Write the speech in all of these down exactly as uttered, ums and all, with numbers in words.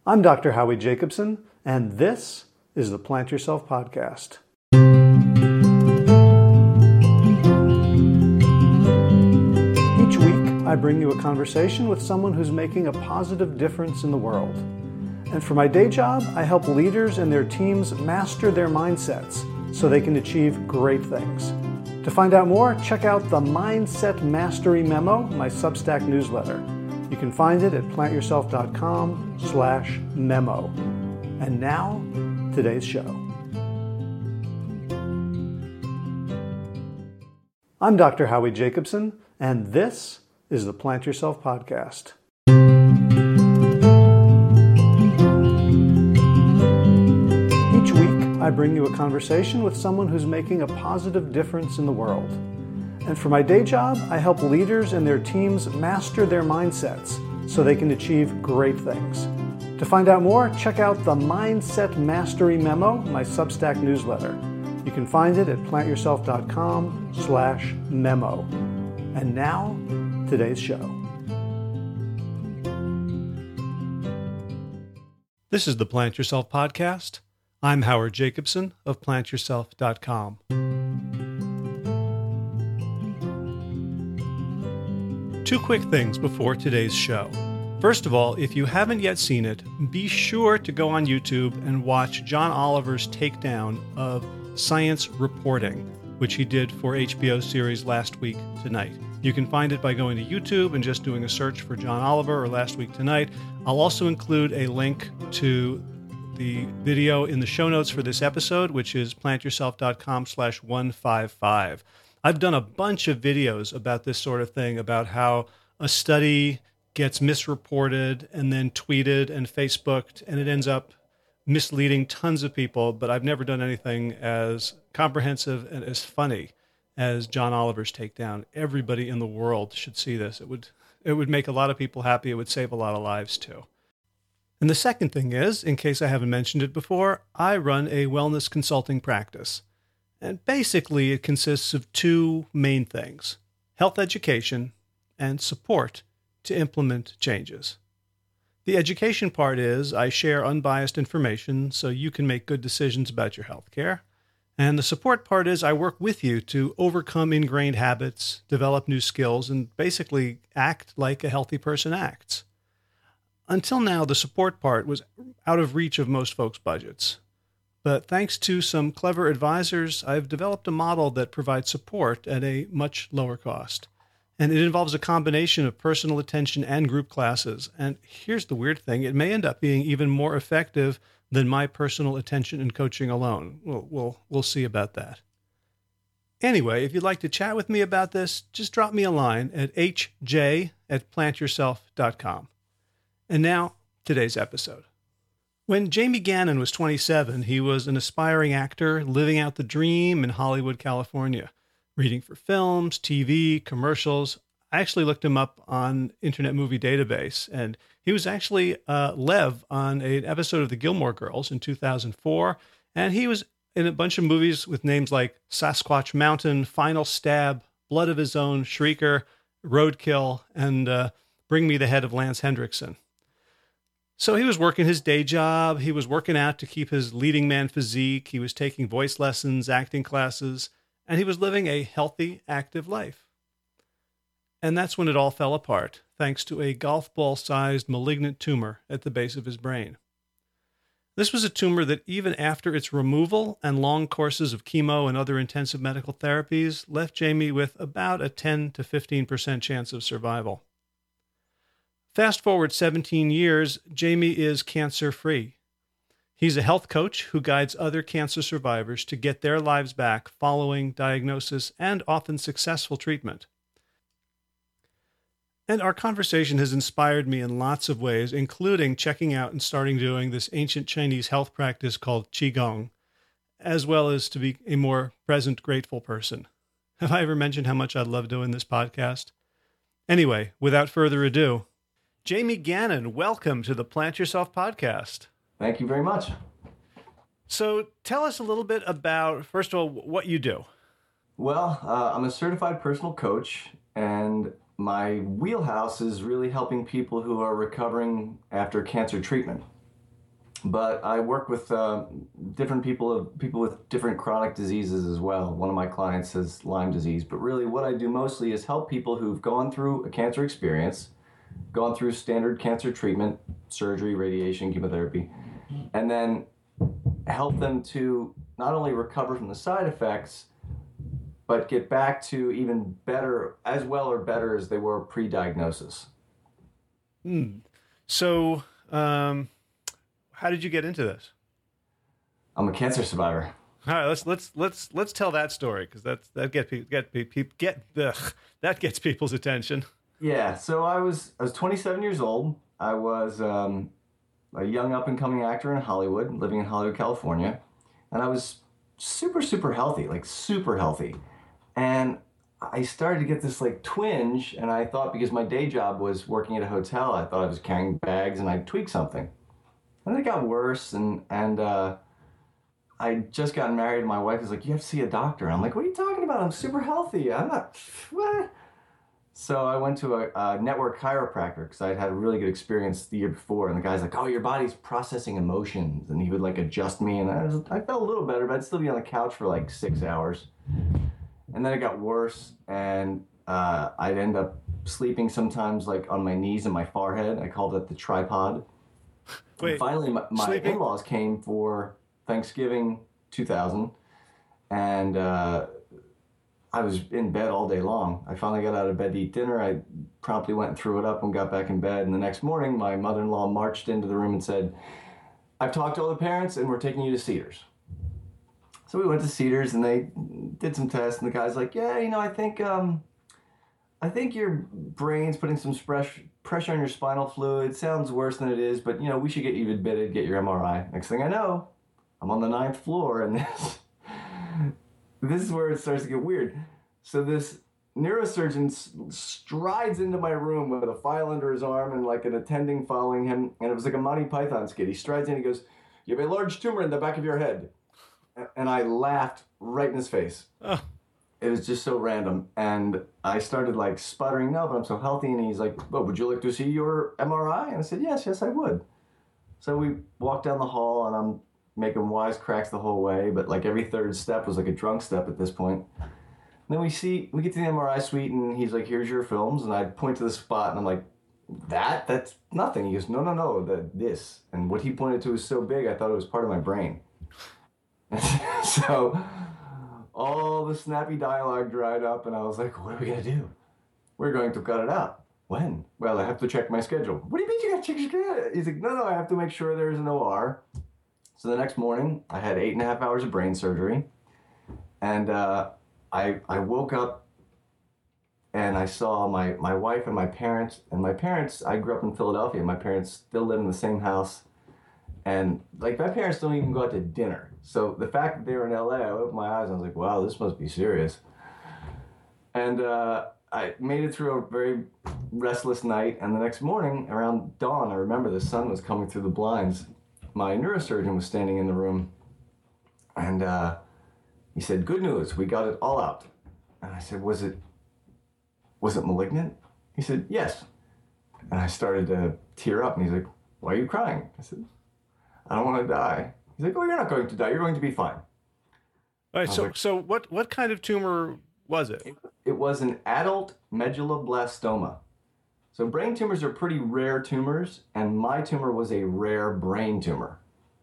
I'm Doctor Howie Jacobson, and this is the Plant Yourself Podcast. Each week, I bring you a conversation with someone who's making a positive difference in the world. And for my day job, I help leaders and their teams master their mindsets so they can achieve great things. To find out more, check out the Mindset Mastery Memo, my Substack newsletter. You can find it at plantyourself.com slash memo. And now, today's show. I'm Doctor Howie Jacobson, and this is the Plant Yourself Podcast. Each week, I bring you a conversation with someone who's making a positive difference in the world. And for my day job, I help leaders and their teams master their mindsets so they can achieve great things. To find out more, check out the Mindset Mastery Memo, my Substack newsletter. You can find it at plantyourself.com slash memo. And now, today's show. This is the Plant Yourself Podcast. I'm Howard Jacobson of plant yourself dot com. Two quick things before today's show. First of all, if you haven't yet seen it, be sure to go on YouTube and watch John Oliver's takedown of science reporting, which he did for H B O series Last Week Tonight. You can find it by going to YouTube and just doing a search for John Oliver or Last Week Tonight. I'll also include a link to the video in the show notes for this episode, which is plantyourself.com slash 155. I've done a bunch of videos about this sort of thing, about how a study gets misreported and then tweeted and Facebooked, and it ends up misleading tons of people, but I've never done anything as comprehensive and as funny as John Oliver's takedown. Everybody in the world should see this. It would it would make a lot of people happy. It would save a lot of lives too. And the second thing is, in case I haven't mentioned it before, I run a wellness consulting practice. And basically, it consists of two main things: health education and support to implement changes. The education part is I share unbiased information so you can make good decisions about your health care. And the support part is I work with you to overcome ingrained habits, develop new skills, and basically act like a healthy person acts. Until now, the support part was out of reach of most folks' budgets. But thanks to some clever advisors, I've developed a model that provides support at a much lower cost. And it involves a combination of personal attention and group classes. And here's the weird thing: it may end up being even more effective than my personal attention and coaching alone. We'll, we'll, we'll see about that. Anyway, if you'd like to chat with me about this, just drop me a line at h j at plant yourself dot com. And now, today's episode. When Jamie Gannon was twenty-seven, he was an aspiring actor living out the dream in Hollywood, California, reading for films, T V, commercials. I actually looked him up on Internet Movie Database, and he was actually uh, Lev on an episode of The Gilmore Girls in two thousand four, and he was in a bunch of movies with names like Sasquatch Mountain, Final Stab, Blood of His Own, Shrieker, Roadkill, and uh, Bring Me the Head of Lance Hendrickson. So he was working his day job, he was working out to keep his leading man physique, he was taking voice lessons, acting classes, and he was living a healthy, active life. And that's when it all fell apart, thanks to a golf ball-sized malignant tumor at the base of his brain. This was a tumor that, even after its removal and long courses of chemo and other intensive medical therapies, left Jamie with about a ten to fifteen percent chance of survival. Fast forward seventeen years, Jamie is cancer-free. He's a health coach who guides other cancer survivors to get their lives back following diagnosis and often successful treatment. And our conversation has inspired me in lots of ways, including checking out and starting doing this ancient Chinese health practice called Qigong, as well as to be a more present, grateful person. Have I ever mentioned how much I love doing this podcast? Anyway, without further ado, Jamie Gannon, welcome to the Plant Yourself Podcast. Thank you very much. So tell us a little bit about, first of all, what you do. Well, uh, I'm a certified personal coach, and my wheelhouse is really helping people who are recovering after cancer treatment. but I work with uh, different people, people with different chronic diseases as well. One of my clients has Lyme disease, but really what I do mostly is help people who've gone through a cancer experience, gone through standard cancer treatment, surgery, radiation, chemotherapy, and then help them to not only recover from the side effects, but get back to even better, as well or better as they were pre-diagnosis. Hmm. So, um, how did you get into this? I'm a cancer survivor. All right, let's let's let's let's tell that story because that's that get people get people get ugh, that gets people's attention. Yeah, so I was I was twenty-seven years old. I was um, a young up and coming actor in Hollywood, living in Hollywood, California, and I was super super healthy, like super healthy, and I started to get this like twinge, and I thought because my day job was working at a hotel, I thought I was carrying bags and I'd tweak something. And it got worse, and and uh, I just got married, and my wife was like, you have to see a doctor. I'm like, what are you talking about? I'm super healthy. I'm not, what? So I went to a, a network chiropractor because I'd had a really good experience the year before, and the guy's like, oh, your body's processing emotions, and he would like adjust me, and I, was, I felt a little better, but I'd still be on the couch for like six hours. And then it got worse, and uh, I'd end up sleeping sometimes like on my knees and my forehead. I called it the tripod. Wait, and finally, my, my in-laws came for Thanksgiving two thousand, and uh, I was in bed all day long. I finally got out of bed to eat dinner. I promptly went and threw it up and got back in bed. And the next morning, my mother-in-law marched into the room and said, I've talked to all the parents, and we're taking you to Cedars. So we went to Cedars, and they did some tests, and the guy's like, yeah, you know, I think um, I think your brain's putting some fresh pressure on your spinal fluid. It sounds worse than it is, but, you know, we should get you admitted, get your M R I. Next thing I know, I'm on the ninth floor, and this, this is where it starts to get weird. So this neurosurgeon s- strides into my room with a file under his arm and like an attending following him, and it was like a Monty Python skit. He strides in, he goes, you have a large tumor in the back of your head. And I laughed right in his face. Oh. It was just so random. And I started like sputtering, no, but I'm so healthy. And he's like, well, would you like to see your M R I? And I said, yes, yes, I would. So we walked down the hall, and I'm making wisecracks the whole way. But like every third step was like a drunk step at this point. And then we see, we get to the M R I suite, and he's like, here's your films. And I point to the spot, and I'm like, that? That's nothing. He goes, no, no, no, the, this. And what he pointed to was so big, I thought it was part of my brain. So all the snappy dialogue dried up, and I was like, what are we going to do? We're going to cut it out. When? Well, I have to check my schedule. What do you mean you got to check your schedule? He's like, no, no, I have to make sure there's an O R. So the next morning, I had eight and a half hours of brain surgery, and uh, I I woke up, and I saw my, my wife and my parents. And my parents, I grew up in Philadelphia. My parents still live in the same house. And like my parents don't even go out to dinner. So the fact that they were in L A, I opened my eyes and I was like, wow, this must be serious. And uh, I made it through a very restless night. And the next morning around dawn, I remember the sun was coming through the blinds. My neurosurgeon was standing in the room, and uh, he said, good news, we got it all out. And I said, was it, was it malignant? He said, yes. And I started to tear up, and he's like, why are you crying? I said, I don't want to die. He's like, oh, you're not going to die. You're going to be fine. All right. So, like, so what, what kind of tumor was it? it? It was an adult medulloblastoma. So brain tumors are pretty rare tumors, and my tumor was a rare brain tumor.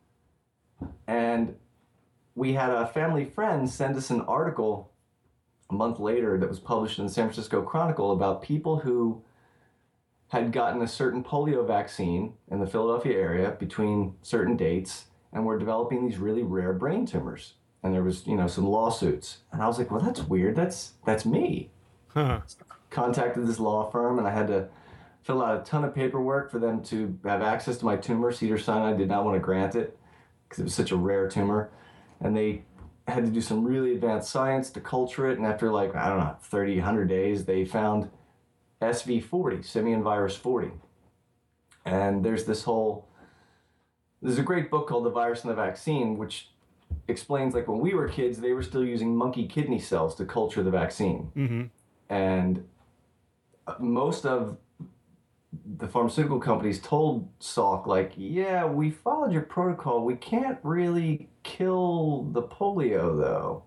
And we had a family friend send us an article a month later that was published in the San Francisco Chronicle about people who had gotten a certain polio vaccine in the Philadelphia area between certain dates and were developing these really rare brain tumors. And there was, you know, some lawsuits. And I was like, well, that's weird. That's that's me. Huh. Contacted this law firm, and I had to fill out a ton of paperwork for them to have access to my tumor. Cedars-Sinai did not want to grant it because it was such a rare tumor. And they had to do some really advanced science to culture it. And after like, I don't know, thirty, one hundred days, they found S V forty, simian virus forty. And there's this whole, there's a great book called The Virus and the Vaccine, which explains like when we were kids, they were still using monkey kidney cells to culture the vaccine. Mm-hmm. And most of the pharmaceutical companies told Salk, like, yeah, we followed your protocol. We can't really kill the polio, though.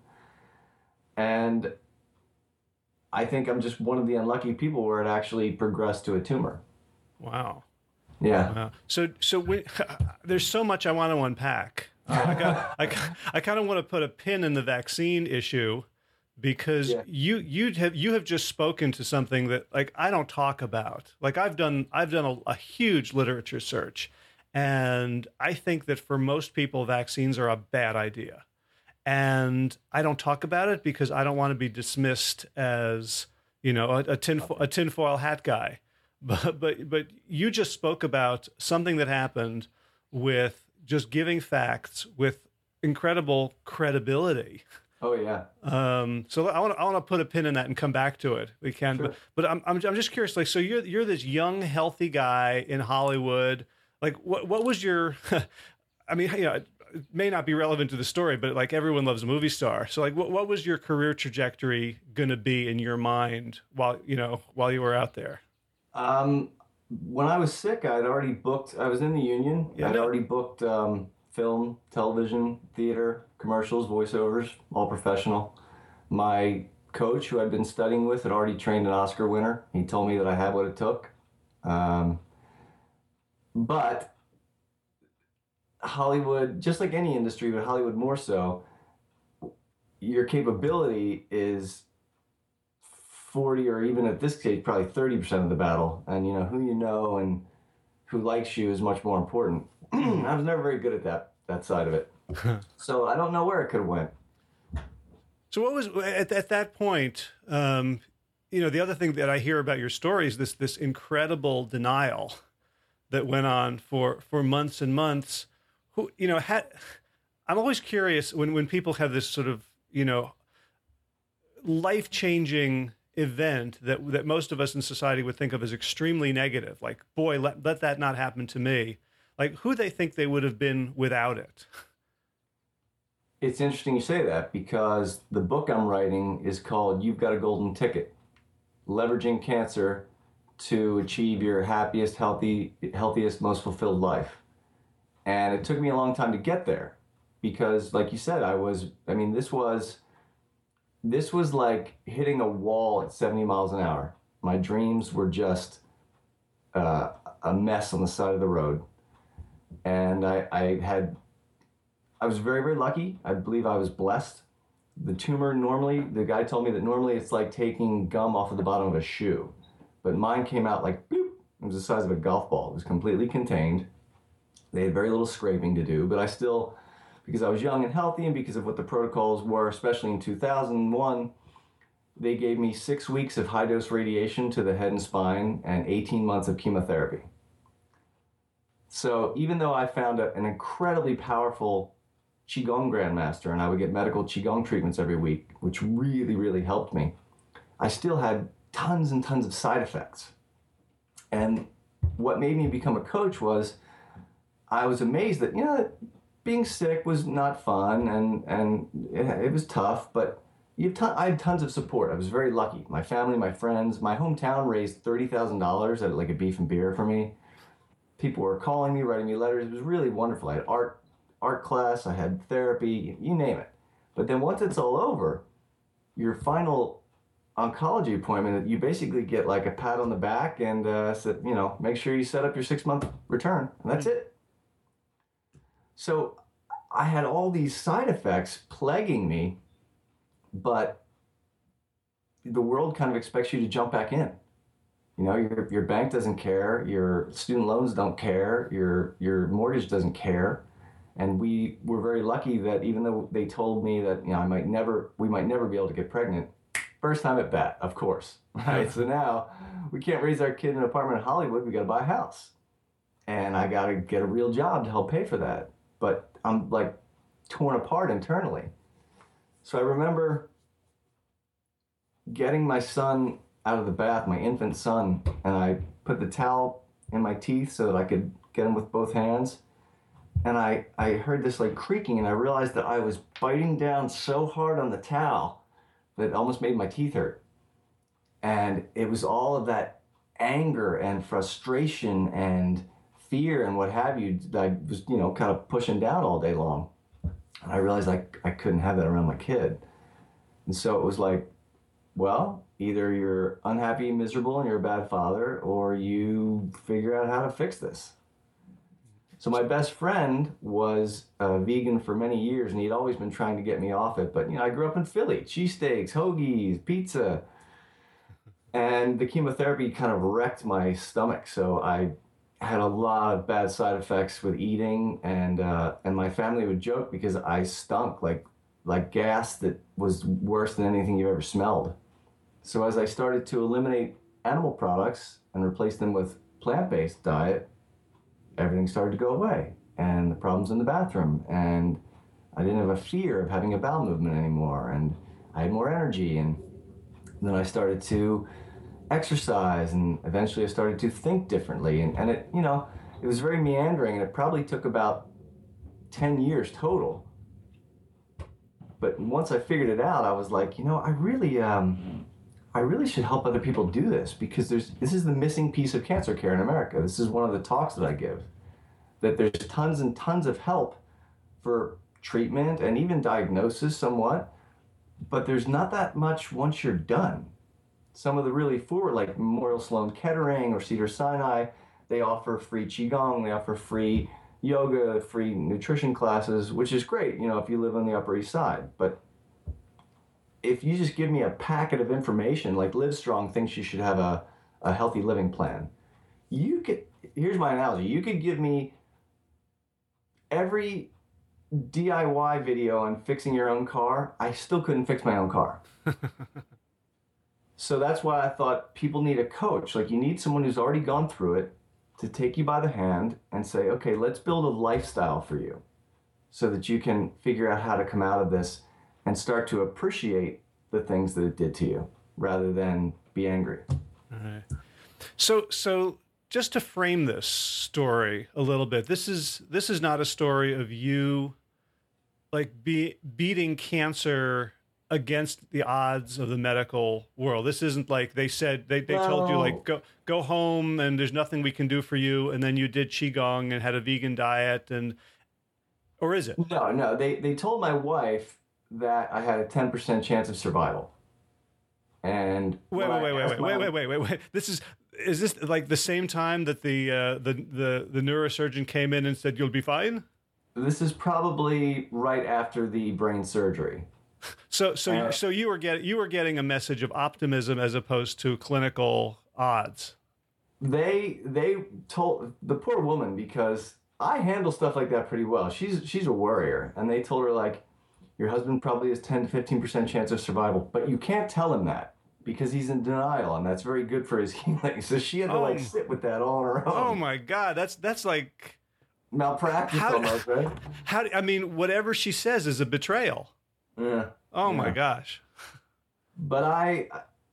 And I think I'm just one of the unlucky people where it actually progressed to a tumor. Wow. Yeah. Wow. So, so we, there's so much I want to unpack. Uh, I, got, I, I kind of want to put a pin in the vaccine issue because yeah. you you have you have just spoken to something that like I don't talk about. Like I've done I've done a, a huge literature search, and I think that for most people, vaccines are a bad idea. And I don't talk about it because I don't want to be dismissed as, you know, a, a tin a tinfoil hat guy. But but but you just spoke about something that happened with just giving facts with incredible credibility. Oh yeah. Um, so I want to I want to put a pin in that and come back to it. We can, sure. but but I'm I'm I'm just curious. Like, so you're you're this young, healthy guy in Hollywood. Like, what what was your? I mean, you know, it may not be relevant to the story, but like everyone loves a movie star. So like, what what was your career trajectory going to be in your mind while you know while you were out there? Um, when I was sick, I'd already booked. I was in the union. Yeah, I'd no. already booked um, film, television, theater, commercials, voiceovers, all professional. My coach, who I'd been studying with, had already trained an Oscar winner. He told me that I had what it took. Um, but Hollywood, just like any industry, but Hollywood more so, your capability is forty or even at this stage, probably thirty percent of the battle. And, you know, who you know and who likes you is much more important. I was never very good at that, that side of it. So I don't know where it could have went. So what was, at, at that point, um, you know, the other thing that I hear about your story is this, this incredible denial that went on for, for months and months. Who, you know, had, I'm always curious when, when people have this sort of, you know, life-changing event that that most of us in society would think of as extremely negative, like, boy, let, let that not happen to me, like who they think they would have been without it. It's interesting you say that because the book I'm writing is called You've Got a Golden Ticket, Leveraging Cancer to Achieve Your Happiest, healthy, healthiest, most fulfilled life. And it took me a long time to get there because, like you said, I was, I mean, this was This was like hitting a wall at seventy miles an hour. My dreams were just uh, a mess on the side of the road. And I, I had, I was very, very lucky. I believe I was blessed. The tumor normally, the guy told me that normally it's like taking gum off of the bottom of a shoe. But mine came out like, boop. It was the size of a golf ball. It was completely contained. They had very little scraping to do, but I still, because I was young and healthy and because of what the protocols were, especially in two thousand one, they gave me six weeks of high-dose radiation to the head and spine and eighteen months of chemotherapy. So even though I found a, an incredibly powerful Qigong grandmaster and I would get medical Qigong treatments every week, which really, really helped me, I still had tons and tons of side effects. And what made me become a coach was I was amazed that, you know, being sick was not fun and, and it, it was tough, but you ton- I had tons of support. I was very lucky. My family, my friends, my hometown raised thirty thousand dollars at like a beef and beer for me. People were calling me, writing me letters. It was really wonderful. I had art, art class, I had therapy, you name it. But then once it's all over, your final oncology appointment, you basically get like a pat on the back and, uh, so, you know, make sure you set up your six month return and that's it. So I had all these side effects plaguing me, but the world kind of expects you to jump back in. You know, your your bank doesn't care, your student loans don't care, your your mortgage doesn't care. And we were very lucky that even though they told me that, you know, I might never, we might never be able to get pregnant, first time at bat, of course, right? So now we can't raise our kid in an apartment in Hollywood, we got to buy a house. And I got to get a real job to help pay for that. But I'm like torn apart internally. So I remember getting my son out of the bath, my infant son, and I put the towel in my teeth so that I could get him with both hands. And I, I heard this like creaking and I realized that I was biting down so hard on the towel that it almost made my teeth hurt. And it was all of that anger and frustration and fear and what have you that I was, you know, kind of pushing down all day long. And I realized I, I couldn't have that around my kid. And so it was like, well, either you're unhappy, miserable, and you're a bad father, or you figure out how to fix this. So my best friend was a vegan for many years, and he'd always been trying to get me off it. But, you know, I grew up in Philly, cheesesteaks, hoagies, pizza. And the chemotherapy kind of wrecked my stomach. So I had a lot of bad side effects with eating, and uh, and my family would joke because I stunk like like gas that was worse than anything you've ever smelled. So as I started to eliminate animal products and replace them with plant-based diet, everything started to go away, and the problems in the bathroom, and I didn't have a fear of having a bowel movement anymore, and I had more energy, and then I started to exercise, and eventually I started to think differently, and, and it, you know, it was very meandering, and it probably took about ten years total. But once I figured it out, I was like, you know, I really, um, I really should help other people do this, because there's this is the missing piece of cancer care in America. This is one of the talks that I give, that there's tons and tons of help for treatment and even diagnosis somewhat, but there's not that much once you're done. Some of the really forward, like Memorial Sloan Kettering or Cedars-Sinai, they offer free Qigong, they offer free yoga, free nutrition classes, which is great, you know, if you live on the Upper East Side. But if you just give me a packet of information, like Livestrong thinks you should have a, a healthy living plan, you could, here's my analogy, you could give me every D I Y video on fixing your own car, I still couldn't fix my own car. So that's why I thought people need a coach. Like, you need someone who's already gone through it to take you by the hand and say, okay, let's build a lifestyle for you so that you can figure out how to come out of this and start to appreciate the things that it did to you rather than be angry. All right. So, so just to frame this story a little bit, this is, this is not a story of you like be, beating cancer against the odds of the medical world. This isn't like they said, they, they no. told you like, go, go home and there's nothing we can do for you. And then you did Qigong and had a vegan diet, and, or is it? No, no. They, they told my wife that I had a ten percent chance of survival. And wait, wait, wait, wait, wait, wait, wait, wait, wait, wait. This is, is this like the same time that the, uh, the, the, the neurosurgeon came in and said, you'll be fine? This is probably right after the brain surgery. So, so, uh, so you were getting you were getting a message of optimism as opposed to clinical odds. They they told the poor woman, because I handle stuff like that pretty well. She's she's a worrier, and they told her, like, your husband probably has ten to fifteen percent chance of survival, but you can't tell him that because he's in denial, and that's very good for his healing. So she had to oh, like sit with that all on her own. Oh my God, that's that's like malpractice how, almost, right? How I mean, whatever she says is a betrayal. Yeah. Oh yeah. my gosh. But I,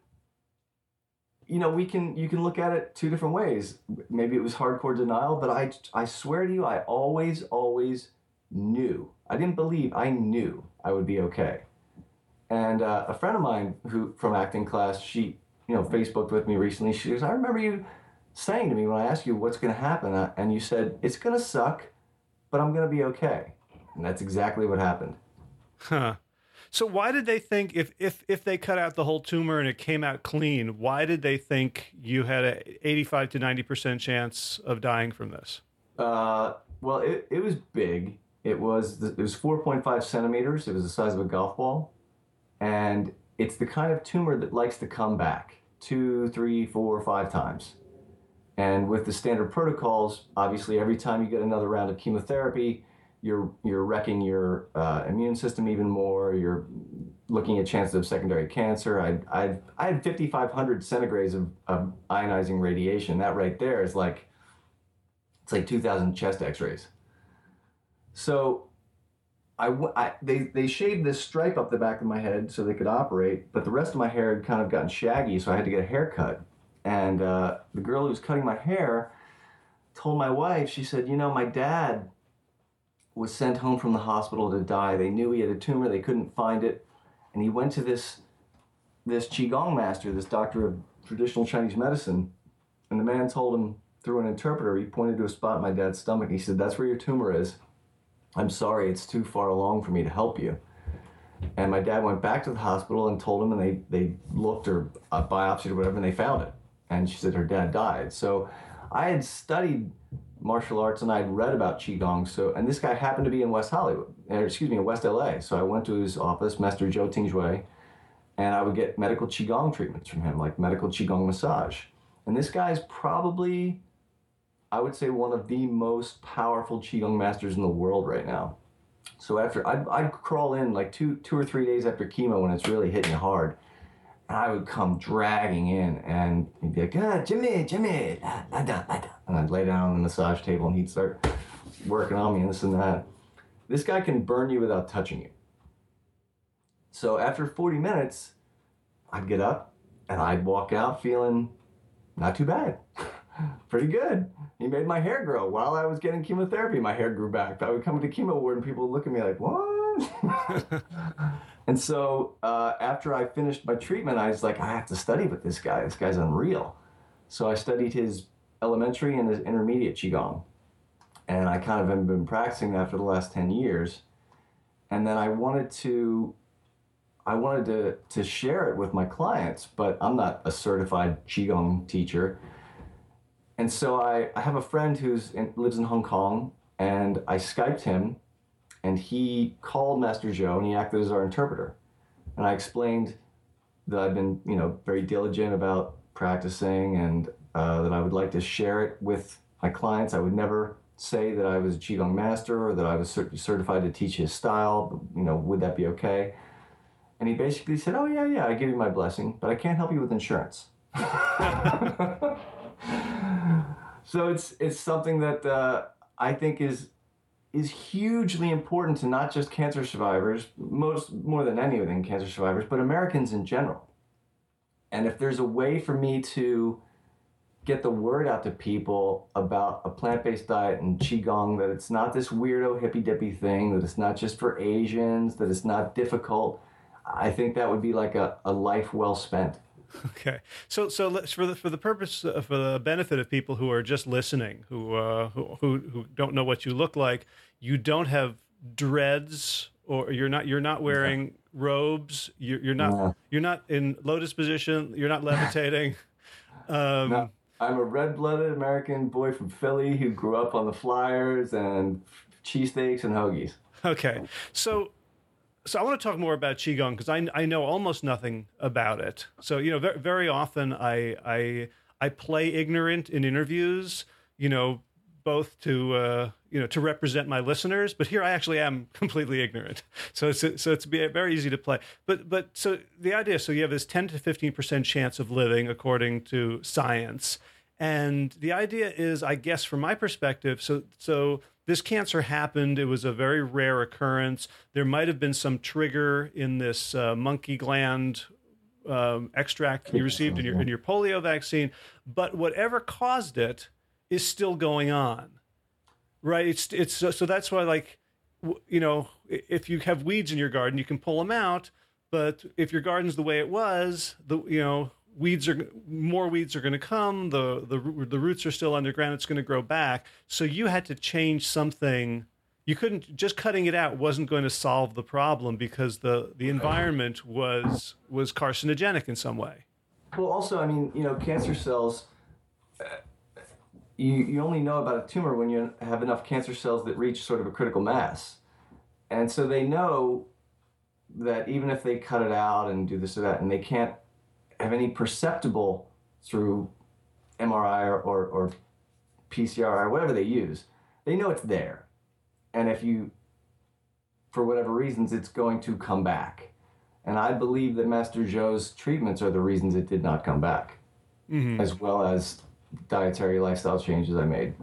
you know, we can, you can look at it two different ways. Maybe it was hardcore denial, but I, I swear to you, I always, always knew. I didn't believe, I knew I would be okay. And uh, a friend of mine who from acting class, she, you know, Facebooked with me recently. She goes, I remember you saying to me when I asked you what's going to happen, and you said, it's going to suck, but I'm going to be okay. And that's exactly what happened. Huh. So why did they think, if, if, if they cut out the whole tumor and it came out clean, why did they think you had an eighty-five to ninety percent chance of dying from this? Uh, well, it, it was big. It was, it was four point five centimeters. It was the size of a golf ball. And it's the kind of tumor that likes to come back two, three, four, five times. And with the standard protocols, obviously every time you get another round of chemotherapy, you're you're wrecking your uh, immune system even more. You're looking at chances of secondary cancer. I I I had fifty-five hundred centigrays of, of ionizing radiation. That right there is like, it's like two thousand chest X-rays. So I, I they they shaved this stripe up the back of my head so they could operate, but the rest of my hair had kind of gotten shaggy, so I had to get a haircut. And uh, the girl who was cutting my hair told my wife, she said, you know, my dad was sent home from the hospital to die. They knew he had a tumor. They couldn't find it. And he went to this this Qigong master, this doctor of traditional Chinese medicine, And the man told him through an interpreter, he pointed to a spot in my dad's stomach. He said, "That's where your tumor is. I'm sorry, it's too far along for me to help you." And my dad went back to the hospital and told him, and they, they looked or uh, biopsied or whatever, and they found it. And she said her dad died. So I had studied martial arts and I'd read about Qigong. So, and this guy happened to be in West Hollywood, or excuse me, in West L A. So I went to his office, Master Joe Tingzhui, and I would get medical Qigong treatments from him, like medical Qigong massage. And this guy's probably, I would say, one of the most powerful Qigong masters in the world right now. So after, I'd, I'd crawl in like two, two or three days after chemo when it's really hitting you hard. And I would come dragging in and he'd be like, "Ah, Jimmy, Jimmy, lie down, lie down." And I'd lay down on the massage table and he'd start working on me and this and that. This guy can burn you without touching you. So after forty minutes, I'd get up and I'd walk out feeling not too bad. Pretty good. He made my hair grow. While I was getting chemotherapy, my hair grew back. I would come to chemo ward and people would look at me like, "What?" And so uh, after I finished my treatment, I was like, I have to study with this guy. This guy's unreal. So I studied his elementary and his intermediate Qigong. And I kind of have been practicing that for the last ten years. And then I wanted to, I wanted to, to share it with my clients, but I'm not a certified Qigong teacher. And so I, I have a friend who lives in Hong Kong, and I Skyped him. And he called Master Joe, and he acted as our interpreter. And I explained that I've been, you know, very diligent about practicing, and uh, that I would like to share it with my clients. I would never say that I was a Qigong master or that I was cert- certified to teach his style. You know, would that be okay? And he basically said, "Oh yeah, yeah, I give you my blessing, but I can't help you with insurance." So it's it's something that uh, I think is. is hugely important to not just cancer survivors, most more than anything cancer survivors, but Americans in general. And if there's a way for me to get the word out to people about a plant-based diet and Qigong, that it's not this weirdo hippy-dippy thing, that it's not just for Asians, that it's not difficult, I think that would be like a, a life well spent. Okay, so so let's, for the for the purpose uh, for the benefit of people who are just listening, who uh, who, who who don't know what you look like, you don't have dreads, or you're not you're not wearing yeah. robes. You're, you're not yeah. you're not in lotus position. You're not levitating. Um, no, I'm a red-blooded American boy from Philly who grew up on the Flyers and cheesesteaks and hoagies. Okay, so. So I want to talk more about Qigong because I, I know almost nothing about it. So, you know, very, very often I, I I play ignorant in interviews, you know, both to, uh, you know, to represent my listeners. But here I actually am completely ignorant. So it's so it's very easy to play. But but so the idea, so you have this ten to fifteen percent chance of living according to science. And the idea is, I guess, from my perspective, so so this cancer happened. It was a very rare occurrence. There might have been some trigger in this uh, monkey gland um, extract you received in your in your polio vaccine, but whatever caused it is still going on, right? It's it's so, so that's why, like, you know, if you have weeds in your garden, you can pull them out, but if your garden's the way it was, the you know. Weeds are more weeds are going to come. The, the the roots are still underground. It's going to grow back. So you had to change something. You couldn't just cutting it out wasn't going to solve the problem because the, the environment was was carcinogenic in some way. Well, also, I mean, you know, cancer cells. Uh, you you only know about a tumor when you have enough cancer cells that reach sort of a critical mass, and so they know that even if they cut it out and do this or that, and they can't have any perceptible through M R I or, or, or P C R or whatever they use, they know it's there. And if you, for whatever reasons, it's going to come back. And I believe that Master Joe's treatments are the reasons it did not come back, mm-hmm. as well as dietary lifestyle changes I made.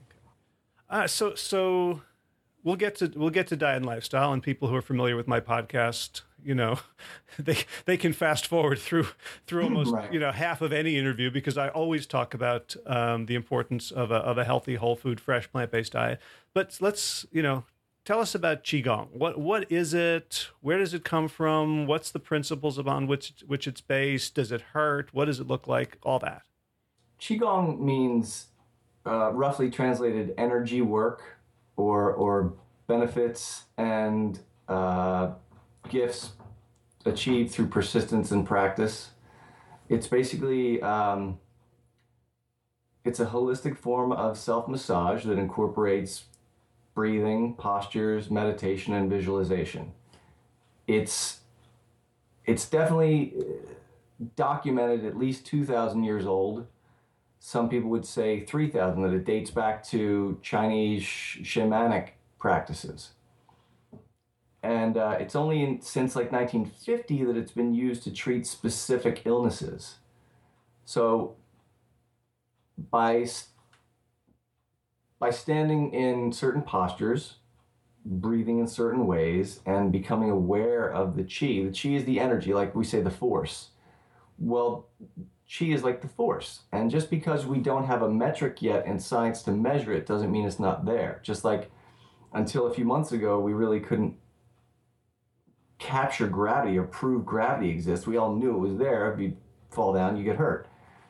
Uh, so so we'll get to we'll get to diet and lifestyle, and people who are familiar with my podcast, you know, they they can fast forward through through almost right. you know half of any interview because I always talk about um, the importance of a of a healthy, whole food, fresh, plant-based diet. But let's you know tell us about Qigong. What what is it? Where does it come from? What's the principles upon which which it's based? Does it hurt? What does it look like? All that. Qigong means uh, roughly translated energy work or, or benefits and uh, gifts achieved through persistence and practice. It's basically, um, it's a holistic form of self-massage that incorporates breathing, postures, meditation, and visualization. It's, it's definitely documented at least two thousand years old. Some people would say three thousand, that it dates back to Chinese sh- shamanic practices. And uh, it's only in, since like nineteen fifty that it's been used to treat specific illnesses. So by, by standing in certain postures, breathing in certain ways, and becoming aware of the qi, the qi is the energy, like we say the force. Well, qi is like the force. And just because we don't have a metric yet in science to measure it doesn't mean it's not there. Just like until a few months ago, we really couldn't capture gravity or prove gravity exists. We all knew it was there. If you fall down, you get hurt.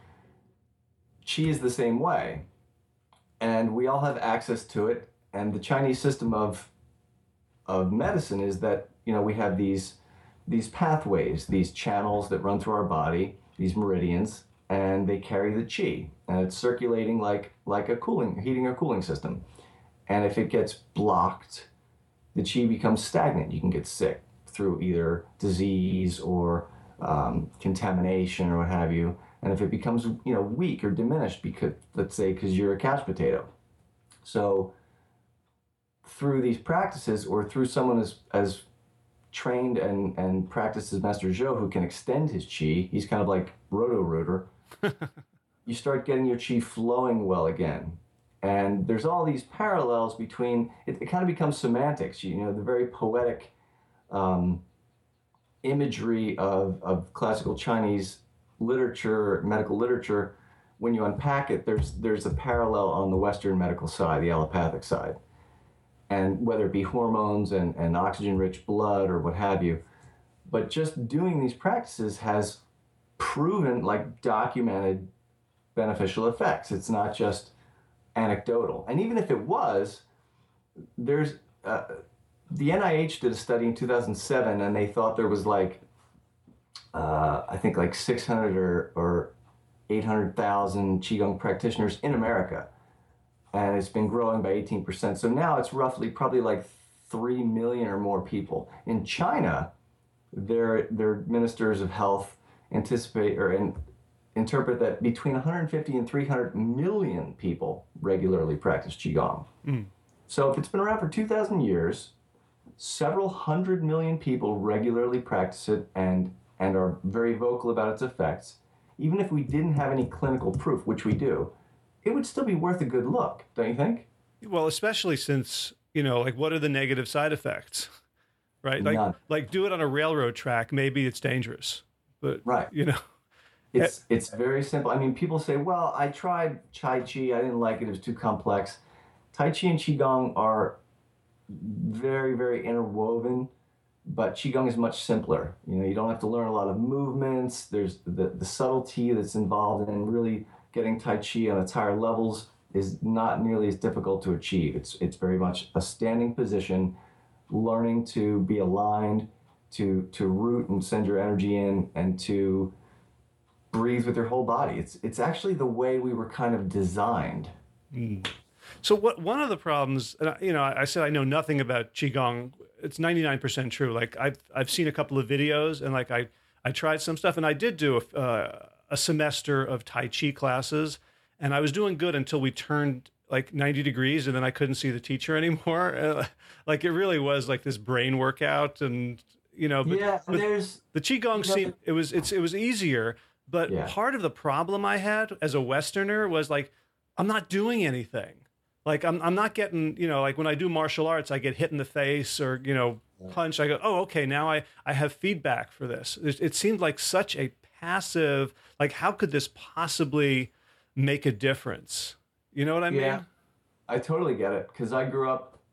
Qi is the same way. And we all have access to it. And the Chinese system of, of medicine is that, you know, we have these, these pathways, these channels that run through our body, these meridians, and they carry the qi. And it's circulating like, like a cooling, heating or cooling system. And if it gets blocked, the qi becomes stagnant. You can get sick through either disease or um, contamination or what have you. And if it becomes, you know, weak or diminished, because let's say because you're a couch potato. So through these practices, or through someone as, as trained and, and practiced as Master Zhou, who can extend his qi, he's kind of like Roto-Rooter, you start getting your qi flowing well again. And there's all these parallels between, it, it kind of becomes semantics, you know, the very poetic um, imagery of, of classical Chinese literature, medical literature. When you unpack it, there's, there's a parallel on the Western medical side, the allopathic side. And whether it be hormones and, and oxygen-rich blood or what have you. But just doing these practices has proven, like documented, beneficial effects. It's not just anecdotal. And even if it was, there's, uh, the N I H did a study in two thousand seven, and they thought there was like, uh, I think like six hundred or, or eight hundred thousand Qigong practitioners in America. And it's been growing by eighteen percent. So now it's roughly probably like three million or more people. In China, their, their ministers of health anticipate or in, interpret that between one hundred fifty and three hundred million people regularly practice Qigong. Mm. So if it's been around for two thousand years, several hundred million people regularly practice it and, and are very vocal about its effects. Even if we didn't have any clinical proof, which we do, it would still be worth a good look, don't you think? Well, especially since, you know, like, what are the negative side effects, right? Like, None. like do it on a railroad track. Maybe it's dangerous, but, right. you know. It's it's very simple. I mean, people say, well, I tried Tai Chi. I didn't like it. It was too complex. Tai Chi and Qigong are very, very interwoven, but Qigong is much simpler. You know, you don't have to learn a lot of movements. There's the, the subtlety that's involved in really getting Tai Chi on its higher levels is not nearly as difficult to achieve. It's it's very much a standing position, learning to be aligned, to to root and send your energy in, and to breathe with your whole body. It's it's actually the way we were kind of designed. Mm. So what one of the problems, and I, you know, I said I know nothing about Qigong. It's ninety-nine percent true. Like I've I've seen a couple of videos, and like I I tried some stuff, and I did do a. Uh, a semester of Tai Chi classes, and I was doing good until we turned like ninety degrees, and then I couldn't see the teacher anymore. Uh, like it really was like this brain workout, and you know, but, yeah, but there's the Qigong you know, seemed, it was, it's, it was easier, but yeah. part of the problem I had as a Westerner was like, I'm not doing anything. Like I'm, I'm not getting, you know, like when I do martial arts, I get hit in the face or, you know, yeah. punch. I go, oh, okay, now I, I have feedback for this. It, it seemed like such a passive, like how could this possibly make a difference? You know what I mean? Yeah, I totally get it, because I grew up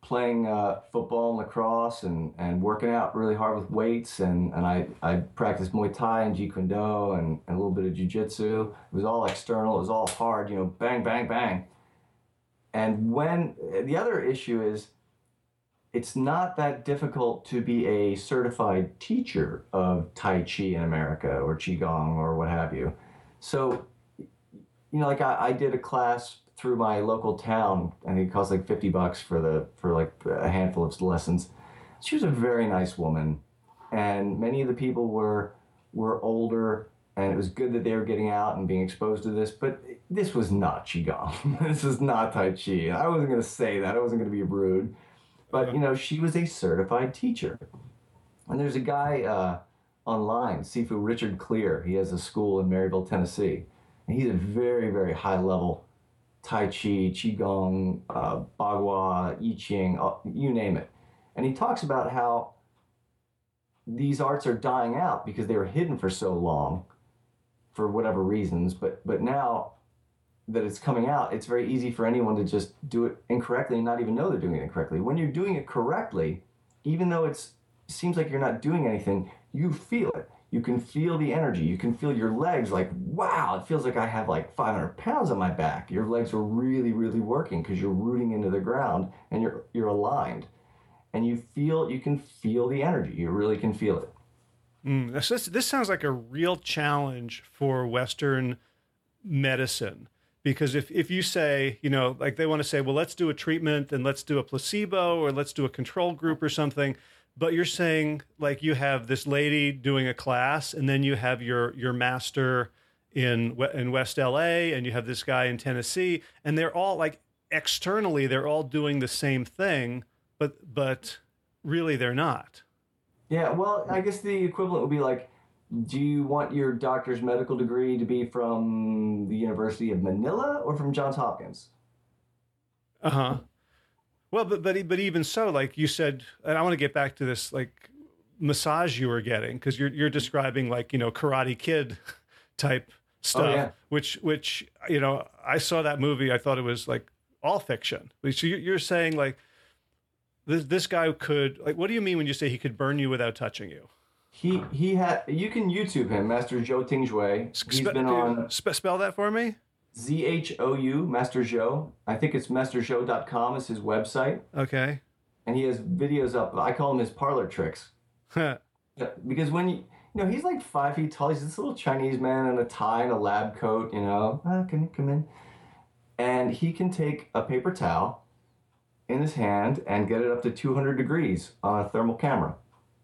playing uh, football and lacrosse and, and working out really hard with weights. And, and I, I practiced Muay Thai and Jeet Kune Do and, and a little bit of Jiu-Jitsu. It was all external. It was all hard, you know, bang, bang, bang. And when the other issue is, it's not that difficult to be a certified teacher of Tai Chi in America or Qigong or what have you. So, you know, like I, I did a class through my local town, and it cost like fifty bucks for the for like a handful of lessons. She was a very nice woman, and many of the people were were older, and it was good that they were getting out and being exposed to this, but this was not Qigong. This is not Tai Chi. I wasn't going to say that. I wasn't going to be rude. But, you know, she was a certified teacher. And there's a guy uh, online, Sifu Richard Clear. He has a school in Maryville, Tennessee. And he's a very, very high-level Tai Chi, Qigong, uh, Bagua, I Ching, uh, you name it. And he talks about how these arts are dying out because they were hidden for so long for whatever reasons. But, but now that it's coming out, it's very easy for anyone to just do it incorrectly and not even know they're doing it incorrectly. When you're doing it correctly, even though it's seems like you're not doing anything, you feel it. You can feel the energy. You can feel your legs like, wow, it feels like I have like five hundred pounds on my back. Your legs are really, really working because you're rooting into the ground and you're you're aligned. And you feel, you can feel the energy. You really can feel it. Mm, this, this sounds like a real challenge for Western medicine. Because if, if you say, you know, like they want to say, well, let's do a treatment and let's do a placebo or let's do a control group or something. But you're saying like you have this lady doing a class and then you have your your master in in West L A and you have this guy in Tennessee and they're all like externally, they're all doing the same thing, but but really they're not. Yeah, well, I guess the equivalent would be like, do you want your doctor's medical degree to be from the University of Manila or from Johns Hopkins? Uh-huh. Well, but but but even so, like you said, and I want to get back to this like massage you were getting, because you're you're describing like, you know, Karate Kid type stuff, oh, yeah. which which you know, I saw that movie, I thought it was like all fiction. So you're saying like this this guy could, like, what do you mean when you say he could burn you without touching you? He he had. You can YouTube him, Master Zhou Tingshui. He's Spe- been on. Spe- spell that for me. Z H O U, Master Zhou. I think it's master zhou dot com is his website. Okay. And he has videos up. I call them his parlor tricks. Because when you, you know, he's like five feet tall. He's this little Chinese man in a tie and a lab coat, you know. Ah, come in, come in. And he can take a paper towel in his hand and get it up to two hundred degrees on a thermal camera.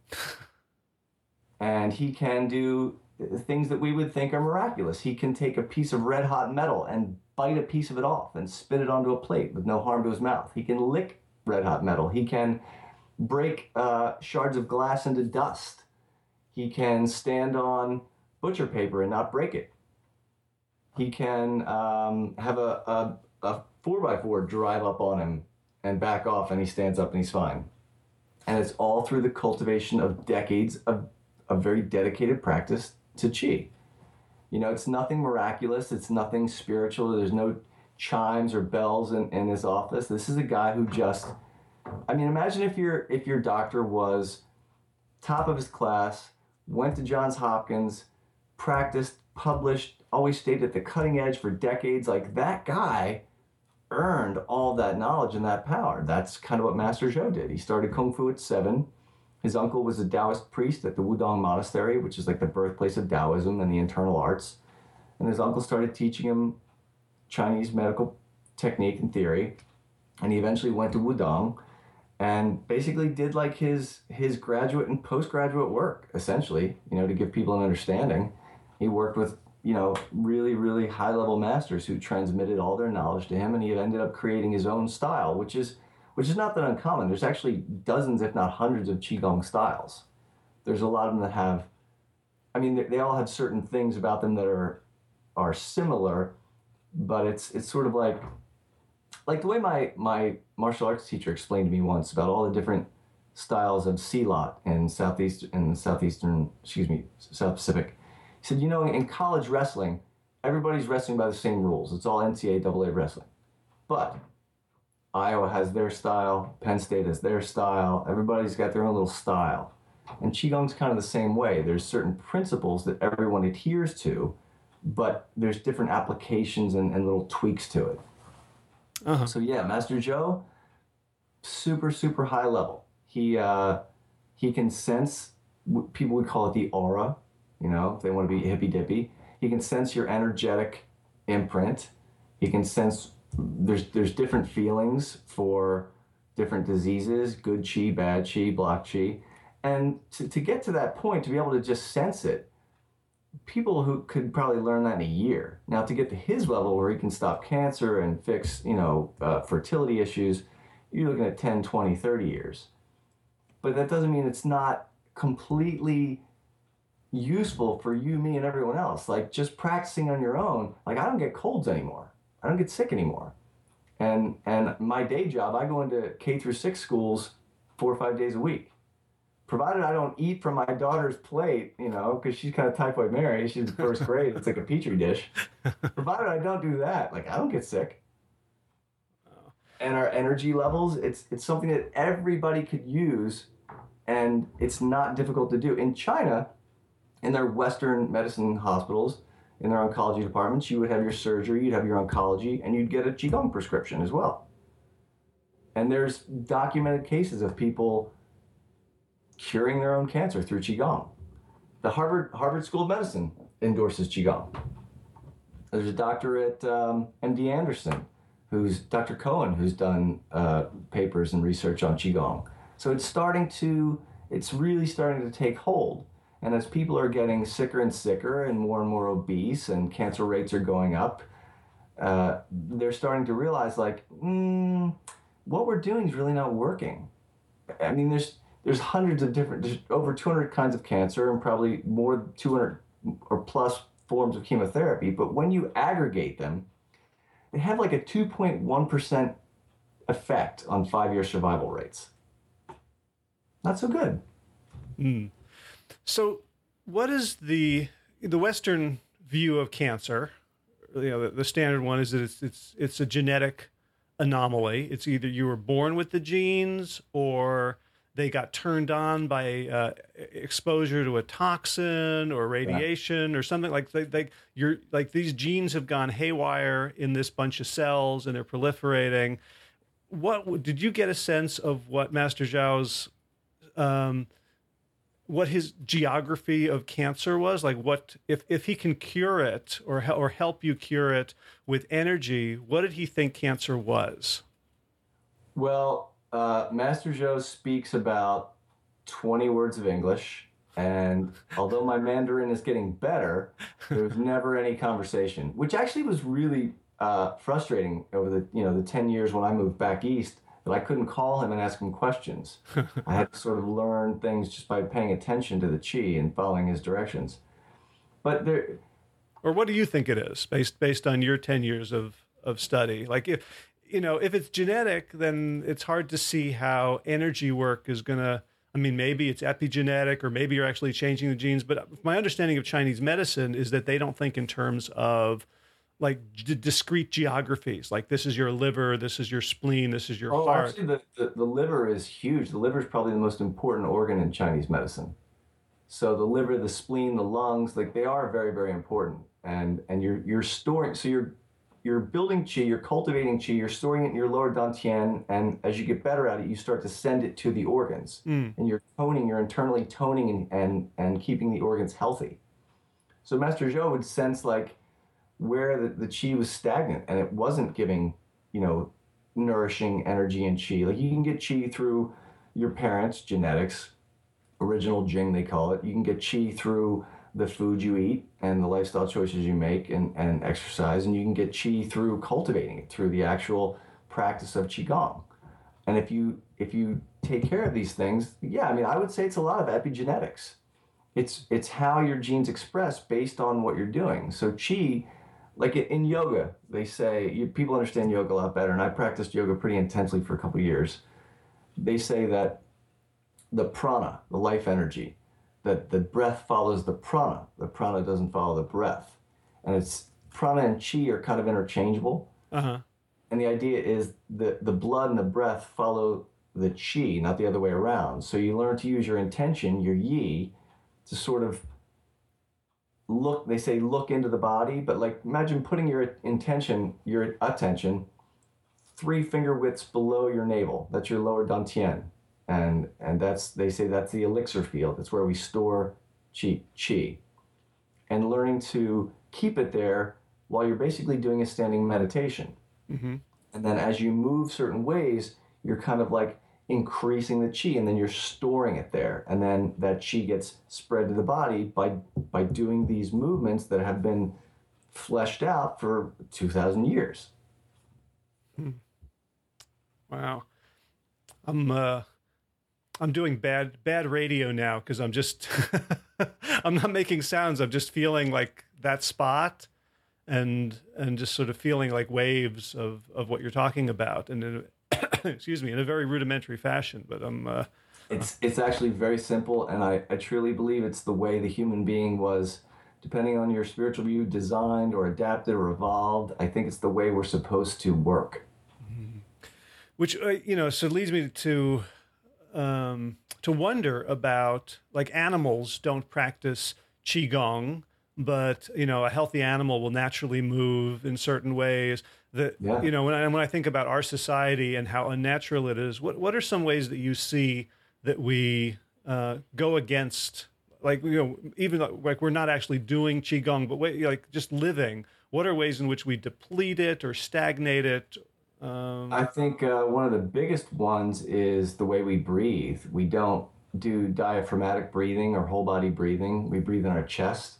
And he can do things that we would think are miraculous. He can take a piece of red hot metal and bite a piece of it off and spit it onto a plate with no harm to his mouth. He can lick red hot metal. He can break uh, shards of glass into dust. He can stand on butcher paper and not break it. He can um, have a, a, a four by four drive up on him and back off, and he stands up and he's fine. And it's all through the cultivation of decades of a very dedicated practice to Qi. You know, it's nothing miraculous. It's nothing spiritual. There's no chimes or bells in, in his office. This is a guy who just, I mean, imagine if your if your doctor was top of his class, went to Johns Hopkins, practiced, published, always stayed at the cutting edge for decades. Like, that guy earned all that knowledge and that power. That's kind of what Master Zhou did. He started Kung Fu at seven. His uncle was a Taoist priest at the Wudong Monastery, which is like the birthplace of Taoism and the internal arts. And his uncle started teaching him Chinese medical technique and theory. And he eventually went to Wudong and basically did like his his graduate and postgraduate work, essentially, you know, to give people an understanding. He worked with, you know, really, really high-level masters who transmitted all their knowledge to him, and he ended up creating his own style, which is which is not that uncommon. There's actually dozens, if not hundreds, of Qigong styles. There's a lot of them that have, I mean, they, they all have certain things about them that are are similar, but it's it's sort of like, like the way my, my martial arts teacher explained to me once about all the different styles of Silat in Southeast, in Southeastern, excuse me, South Pacific. He said, you know, in college wrestling, everybody's wrestling by the same rules. It's all N C A A wrestling. But Iowa has their style. Penn State has their style. Everybody's got their own little style. And Qigong's kind of the same way. There's certain principles that everyone adheres to, but there's different applications and, and little tweaks to it. Uh-huh. So yeah, Master Zhou, super, super high level. He uh, he can sense, people would call it the aura, you know, if they want to be hippy-dippy. He can sense your energetic imprint. He can sense, there's there's different feelings for different diseases, good qi, bad qi, block qi. And to, to get to that point, to be able to just sense it, people who could probably learn that in a year. Now, to get to his level where he can stop cancer and fix, you know, uh, fertility issues, you're looking at ten, twenty, thirty years. But that doesn't mean it's not completely useful for you, me, and everyone else. Like, just practicing on your own, like, I don't get colds anymore. I don't get sick anymore. And and my day job, I go into K through six schools four or five days a week. Provided I don't eat from my daughter's plate, you know, because she's kind of typhoid Mary. She's in first grade. It's like a petri dish. Provided I don't do that, like, I don't get sick. And our energy levels, it's it's something that everybody could use, and it's not difficult to do. In China, in their Western medicine hospitals, in their oncology departments, you would have your surgery, you'd have your oncology, and you'd get a Qigong prescription as well. And there's documented cases of people curing their own cancer through Qigong. The Harvard Harvard School of Medicine endorses Qigong. There's a doctor at um, M D Anderson, who's Doctor Cohen, who's done uh, papers and research on Qigong. So it's starting to, it's really starting to take hold. And as people are getting sicker and sicker and more and more obese and cancer rates are going up, uh, they're starting to realize, like, mm, what we're doing is really not working. I mean, there's There's hundreds of different, there's over two hundred kinds of cancer and probably more than two hundred or plus forms of chemotherapy. But when you aggregate them, they have like a two point one percent effect on five-year survival rates. Not so good. Mm. So what is the the Western view of cancer? You know, the, the standard one is that it's it's it's a genetic anomaly. It's either you were born with the genes or they got turned on by uh, exposure to a toxin or radiation yeah. or something like they, they you're like these genes have gone haywire in this bunch of cells and they're proliferating. What did you get a sense of what Master Zhou's um, what his geography of cancer was? Like, what if if he can cure it or or help you cure it with energy? What did he think cancer was? Well, Uh, Master Zhou speaks about twenty words of English, and although my Mandarin is getting better, there was never any conversation, which actually was really uh, frustrating over the you know the ten years when I moved back east, that I couldn't call him and ask him questions. I had to sort of learn things just by paying attention to the qi and following his directions. But there, or what do you think it is based based on your ten years of of study? Like, if you know, if it's genetic, then it's hard to see how energy work is going to, I mean, maybe it's epigenetic or maybe you're actually changing the genes. But my understanding of Chinese medicine is that they don't think in terms of like d- discrete geographies. Like, this is your liver, this is your spleen, this is your oh, heart. Actually, the, the, the liver is huge. The liver is probably the most important organ in Chinese medicine. So the liver, the spleen, the lungs, like, they are very, very important. And and you're you're storing, so you're You're building qi, you're cultivating qi, you're storing it in your lower dantian, and as you get better at it, you start to send it to the organs. Mm. And you're toning, you're internally toning and, and, and keeping the organs healthy. So Master Zhou would sense, like, where the, the qi was stagnant and it wasn't giving, you know, nourishing energy and qi. Like, you can get qi through your parents' genetics, original Jing they call it. You can get qi through the food you eat and the lifestyle choices you make and, and exercise, and you can get qi through cultivating it, through the actual practice of qigong. And if you if you take care of these things, yeah, I mean, I would say it's a lot of epigenetics. It's it's how your genes express based on what you're doing. So qi, like in yoga, they say, you, people understand yoga a lot better, and I practiced yoga pretty intensely for a couple of years. They say that the prana, the life energy, that the breath follows the prana. The prana doesn't follow the breath. And it's prana and qi are kind of interchangeable. Uh-huh. And the idea is the, the blood and the breath follow the chi, not the other way around. So you learn to use your intention, your yi, to sort of look, they say look into the body, but like imagine putting your intention, your attention, three finger widths below your navel. That's your lower dantian. And and that's, they say that's the elixir field. That's where we store chi, chi. And learning to keep it there while you're basically doing a standing meditation. Mm-hmm. And then as you move certain ways, you're kind of like increasing the chi, and then you're storing it there. And then that chi gets spread to the body by by doing these movements that have been fleshed out for two thousand years. Hmm. Wow. I'm uh, I'm doing bad bad radio now because I'm just I'm not making sounds. I'm just feeling like that spot, and and just sort of feeling like waves of, of what you're talking about, and in a, excuse me, in a very rudimentary fashion. But I'm uh, it's it's actually very simple, and I, I truly believe it's the way the human being was, depending on your spiritual view, designed or adapted or evolved. I think it's the way we're supposed to work. Which uh, you know, so leads me to um, to wonder about, like, animals don't practice qigong, but you know, a healthy animal will naturally move in certain ways. That yeah. you know, when I when I think about our society and how unnatural it is, what what are some ways that you see that we uh, go against? Like, you know, even like we're not actually doing qigong, but wait, like just living. What are ways in which we deplete it or stagnate it? Um, I think uh, one of the biggest ones is the way we breathe. We don't do diaphragmatic breathing or whole body breathing. We breathe in our chest.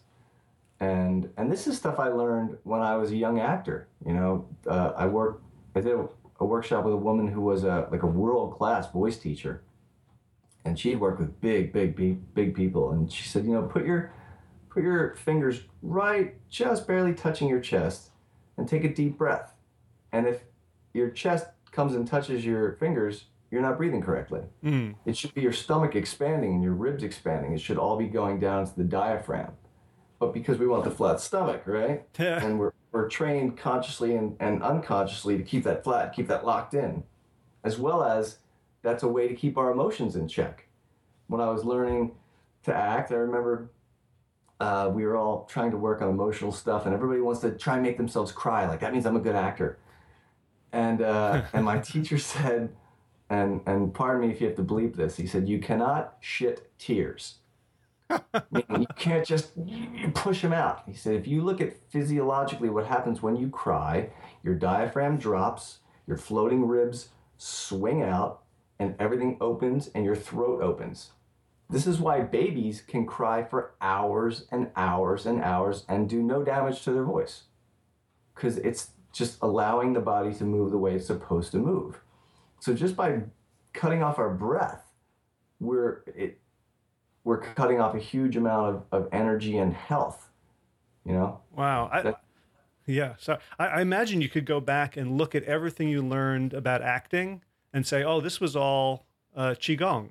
And and this is stuff I learned when I was a young actor. You know, uh, I worked, I did a, a workshop with a woman who was a like a world-class voice teacher. And she'd worked with big, big, big, big people. And she said, you know, put your put your fingers right, just barely touching your chest, and take a deep breath. And if your chest comes and touches your fingers, you're not breathing correctly. Mm. It should be your stomach expanding and your ribs expanding. It should all be going down to the diaphragm. But because we want the flat stomach, right? Yeah. And we're we're trained consciously and, and unconsciously to keep that flat, keep that locked in. As well as that's a way to keep our emotions in check. When I was learning to act, I remember uh, we were all trying to work on emotional stuff, and everybody wants to try and make themselves cry. Like, that means I'm a good actor. And uh, and my teacher said, and and pardon me if you have to bleep this, he said, you cannot shit tears. Meaning you can't just you push them out. He said, if you look at physiologically what happens when you cry, your diaphragm drops, your floating ribs swing out, and everything opens and your throat opens. This is why babies can cry for hours and hours and hours and do no damage to their voice. Because it's just allowing the body to move the way it's supposed to move. So just by cutting off our breath, we're it, we're cutting off a huge amount of, of energy and health, you know? Wow. I, yeah. So I, I imagine you could go back and look at everything you learned about acting and say, oh, this was all uh, qigong.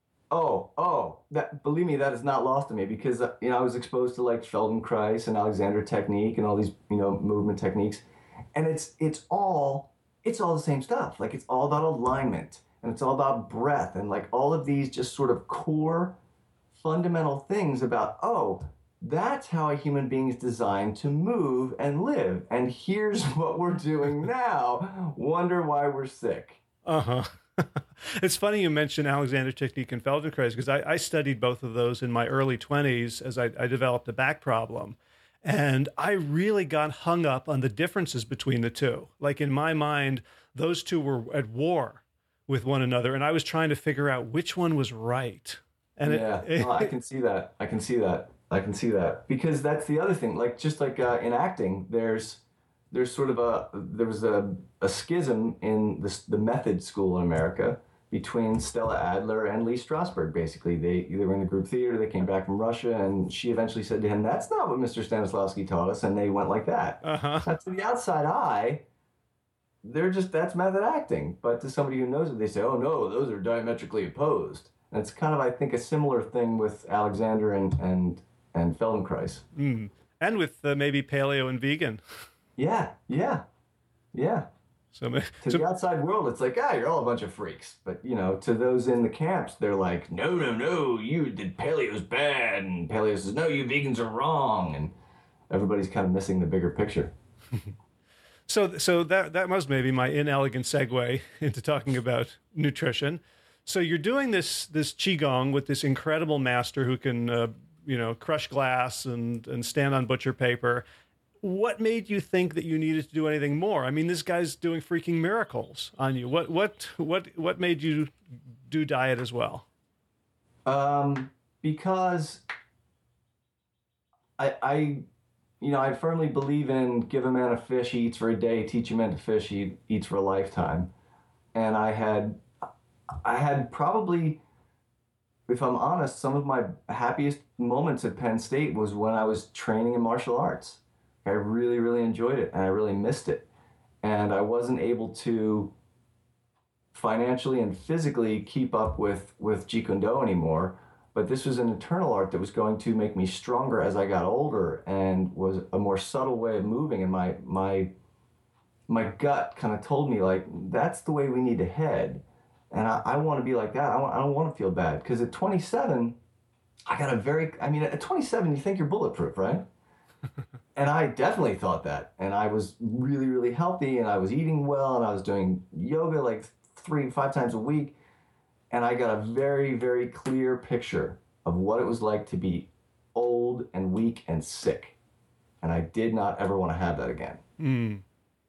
Oh, oh, that, believe me, that is not lost to me because, uh, you know, I was exposed to like Feldenkrais and Alexander technique and all these, you know, movement techniques. And it's it's all it's all the same stuff. Like, it's all about alignment, and it's all about breath, and like all of these just sort of core fundamental things about, oh, that's how a human being is designed to move and live. And here's what we're doing now. Wonder why we're sick. Uh-huh. It's funny you mentioned Alexander technique and Feldenkrais, because I, I studied both of those in my early twenties as I, I developed a back problem. And I really got hung up on the differences between the two. Like, in my mind, those two were at war with one another, and I was trying to figure out which one was right. And yeah, it, it, no, I can see that. I can see that. I can see that. Because that's the other thing. Like, just like uh, in acting, there's there's sort of a, there was a, a schism in the, the method school in America between Stella Adler and Lee Strasberg, basically. They, they were in the group theater, they came back from Russia, and she eventually said to him, that's not what Mister Stanislavski taught us, and they went like that. Uh-huh. Now, to the outside eye, they're just, that's method acting. But to somebody who knows it, they say, oh no, those are diametrically opposed. And it's kind of, I think, a similar thing with Alexander and, and, and Feldenkrais. Mm. And with uh, maybe paleo and vegan. Yeah, yeah, yeah. So, ma- To the so outside world, it's like, ah, you're all a bunch of freaks. But, you know, to those in the camps, they're like, no, no, no, you did paleo's bad. And paleo says, no, you vegans are wrong. And everybody's kind of missing the bigger picture. So, so that that was maybe my inelegant segue into talking about nutrition. So you're doing this this qigong with this incredible master who can, uh, you know, crush glass and and stand on butcher paper. What made you think that you needed to do anything more? I mean, this guy's doing freaking miracles on you. What what what what made you do diet as well? Um, because I, I, you know, I firmly believe in give a man a fish, he eats for a day, teach a man to fish, he eats for a lifetime. And I had, I had probably, if I'm honest, some of my happiest moments at Penn State was when I was training in martial arts. I really, really enjoyed it, and I really missed it. And I wasn't able to financially and physically keep up with, with Jeet Kune Do anymore. But this was an internal art that was going to make me stronger as I got older, and was a more subtle way of moving. And my my my gut kind of told me, like, that's the way we need to head. And I, I want to be like that. I, want, I don't want to feel bad. Because at twenty-seven, I got a very, I mean, at twenty-seven, you think you're bulletproof, right? And I definitely thought that. And I was really, really healthy, and I was eating well, and I was doing yoga like three, five times a week. And I got a very, very clear picture of what it was like to be old and weak and sick. And I did not ever want to have that again. Mm.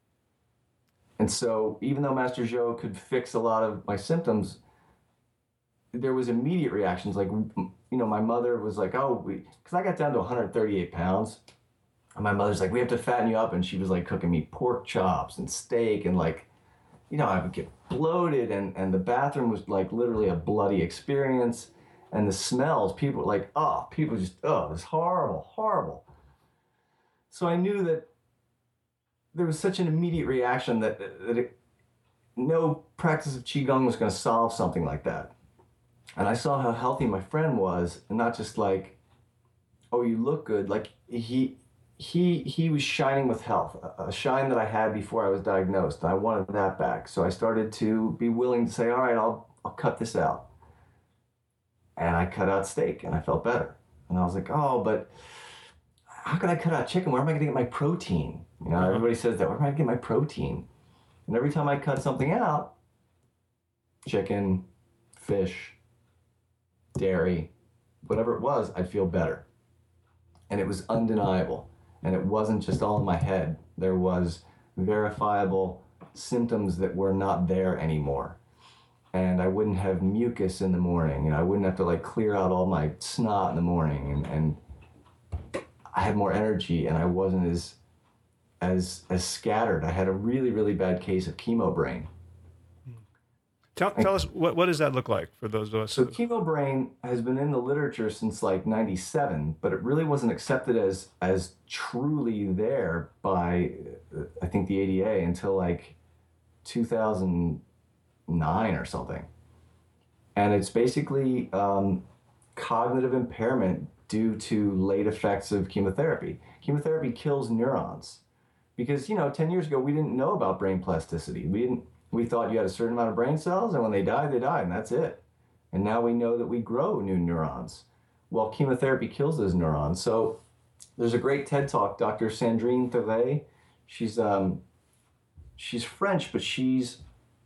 And so even though Master Zhou could fix a lot of my symptoms, there was immediate reactions. Like, you know, my mother was like, oh, we, because I got down to one hundred thirty-eight pounds. And my mother's like, we have to fatten you up. And she was like cooking me pork chops and steak, and like, you know, I would get bloated, and, and the bathroom was like literally a bloody experience. And the smells, people were like, oh, people just, oh, it was horrible, horrible. So I knew that there was such an immediate reaction that, that it, no practice of Qigong was going to solve something like that. And I saw how healthy my friend was, and not just like, oh, you look good. Like he, he, he was shining with health, a shine that I had before I was diagnosed. And I wanted that back. So I started to be willing to say, all right, I'll, I'll cut this out. And I cut out steak, and I felt better. And I was like, oh, but how can I cut out chicken? Where am I going to get my protein? You know, everybody says that. Where am I going to get my protein? And every time I cut something out, chicken, fish, dairy, whatever it was, I'd feel better. And it was undeniable. And it wasn't just all in my head. There was verifiable symptoms that were not there anymore. And I wouldn't have mucus in the morning, and I wouldn't have to like clear out all my snot in the morning, and, and I had more energy, and I wasn't as as as scattered. I had a really, really bad case of chemo brain. Tell, tell us, what, what does that look like for those of us? So chemo brain has been in the literature since like ninety-seven, but it really wasn't accepted as as truly there by, I think, the A D A until like two thousand nine or something. And it's basically um, cognitive impairment due to late effects of chemotherapy. Chemotherapy kills neurons because, you know, ten years ago, we didn't know about brain plasticity. We didn't, we thought you had a certain amount of brain cells, and when they died, they died, and that's it. And now we know that we grow new neurons. Well, chemotherapy kills those neurons. So there's a great TED Talk, Doctor Sandrine Theuvet. She's, um, she's French, but she's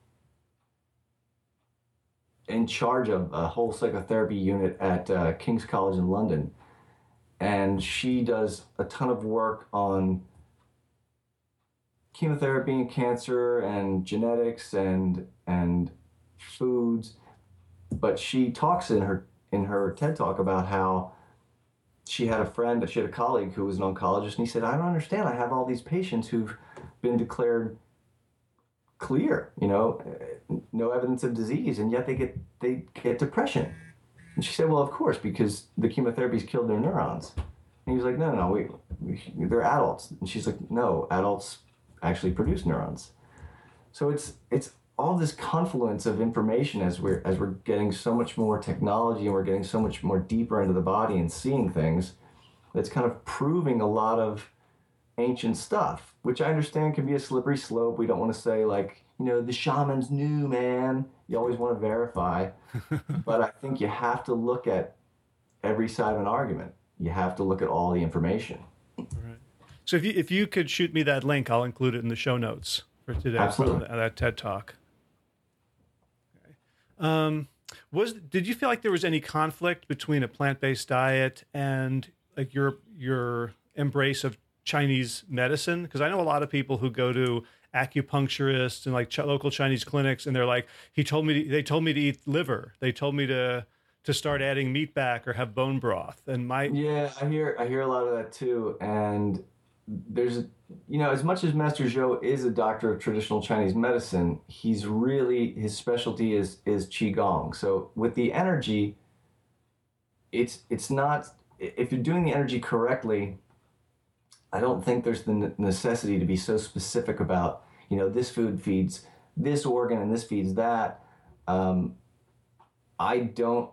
in charge of a whole psychotherapy unit at uh, King's College in London. And she does a ton of work on chemotherapy and cancer and genetics and and foods. But she talks in her in her TED Talk about how she had a friend, she had a colleague who was an oncologist, and he said, I don't understand. I have all these patients who've been declared clear, you know, no evidence of disease, and yet they get they get depression. And she said, well, of course, because the chemotherapy's killed their neurons. And he was like, no, no, no, we, we, they're adults. And she's like, no, adults actually produce neurons. So it's it's all this confluence of information as we're as we're getting so much more technology, and we're getting so much more deeper into the body and seeing things, that's kind of proving a lot of ancient stuff, which I understand can be a slippery slope. We don't want to say like, you know, the shamans knew, man. You always want to verify. But I think you have to look at every side of an argument. You have to look at all the information. Right. So if you if you could shoot me that link, I'll include it in the show notes for today. Absolutely. That, that TED Talk. Okay. Um, was did you feel like there was any conflict between a plant-based diet and like your your embrace of Chinese medicine? Because I know a lot of people who go to acupuncturists and like ch- local Chinese clinics, and they're like, he told me to, they told me to eat liver. They told me to to start adding meat back or have bone broth. And my yeah, I hear I hear a lot of that too. And there's, you know, as much as Master Zhou is a doctor of traditional Chinese medicine, he's really, his specialty is is qigong. So with the energy, it's it's not, if you're doing the energy correctly, I don't think there's the necessity to be so specific about, you know, this food feeds this organ and this feeds that. Um, I don't,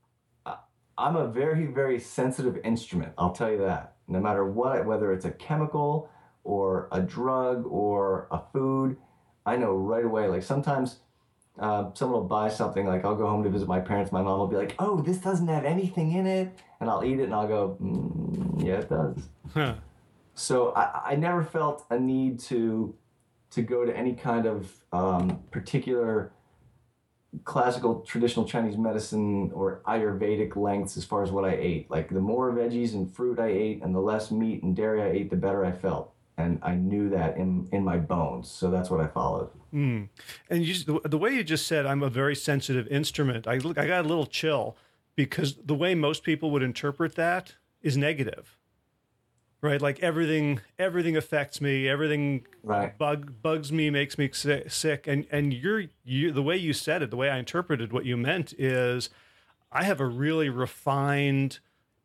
I'm a very, very sensitive instrument. I'll tell you that. No matter what, whether it's a chemical or a drug or a food, I know right away. Like sometimes uh, someone will buy something, like I'll go home to visit my parents. My mom will be like, oh, this doesn't have anything in it. And I'll eat it and I'll go, mm, yeah, it does. Huh. So I, I never felt a need to to go to any kind of um, particular classical traditional Chinese medicine or Ayurvedic lengths as far as what I ate. Like the more veggies and fruit I ate and the less meat and dairy I ate, the better I felt. And I knew that in, in my bones. So that's what I followed. Mm. And you, the, the way you just said, I'm a very sensitive instrument, I, I got a little chill because the way most people would interpret that is negative. Right, like everything, everything affects me. Everything right. bug bugs me, makes me sick. And and you're you the way you said it, the way I interpreted what you meant is, I have a really refined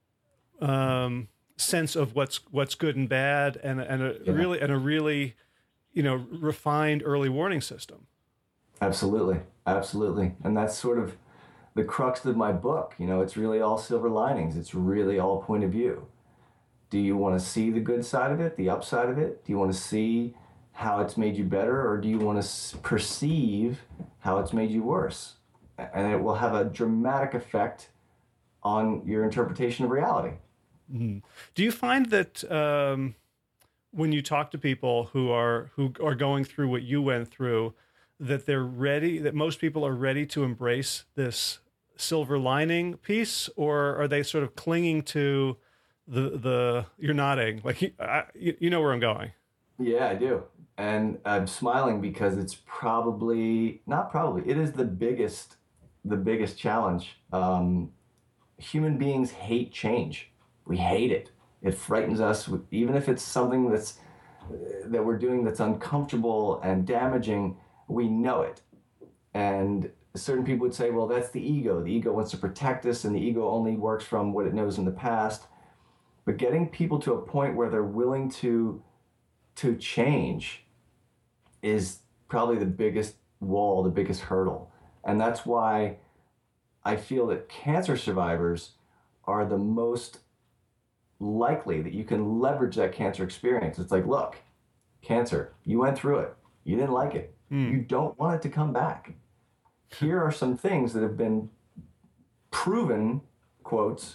um, sense of what's what's good and bad, and and a yeah. really and a really, you know, refined early warning system. Absolutely, absolutely, and that's sort of the crux of my book. You know, it's really all silver linings. It's really all point of view. Do you want to see the good side of it, the upside of it? Do you want to see how it's made you better, or do you want to perceive how it's made you worse? And it will have a dramatic effect on your interpretation of reality. Mm-hmm. Do you find that um, when you talk to people who are who are going through what you went through, that they're ready, that most people are ready to embrace this silver lining piece, or are they sort of clinging to the the you're nodding like I, you know where I'm going? Yeah, I do, and I'm smiling because it's probably not probably it is the biggest the biggest challenge. Um, human beings hate change. We hate it. It frightens us, even if it's something that's that we're doing that's uncomfortable and damaging. We know it, and certain people would say, well, that's the ego. The ego wants to protect us, and the ego only works from what it knows in the past. But getting people to a point where they're willing to to change is probably the biggest wall, the biggest hurdle. And that's why I feel that cancer survivors are the most likely that you can leverage that cancer experience. It's like, look, cancer, you went through it. You didn't like it. Mm. You don't want it to come back. Here are some things that have been proven, quotes,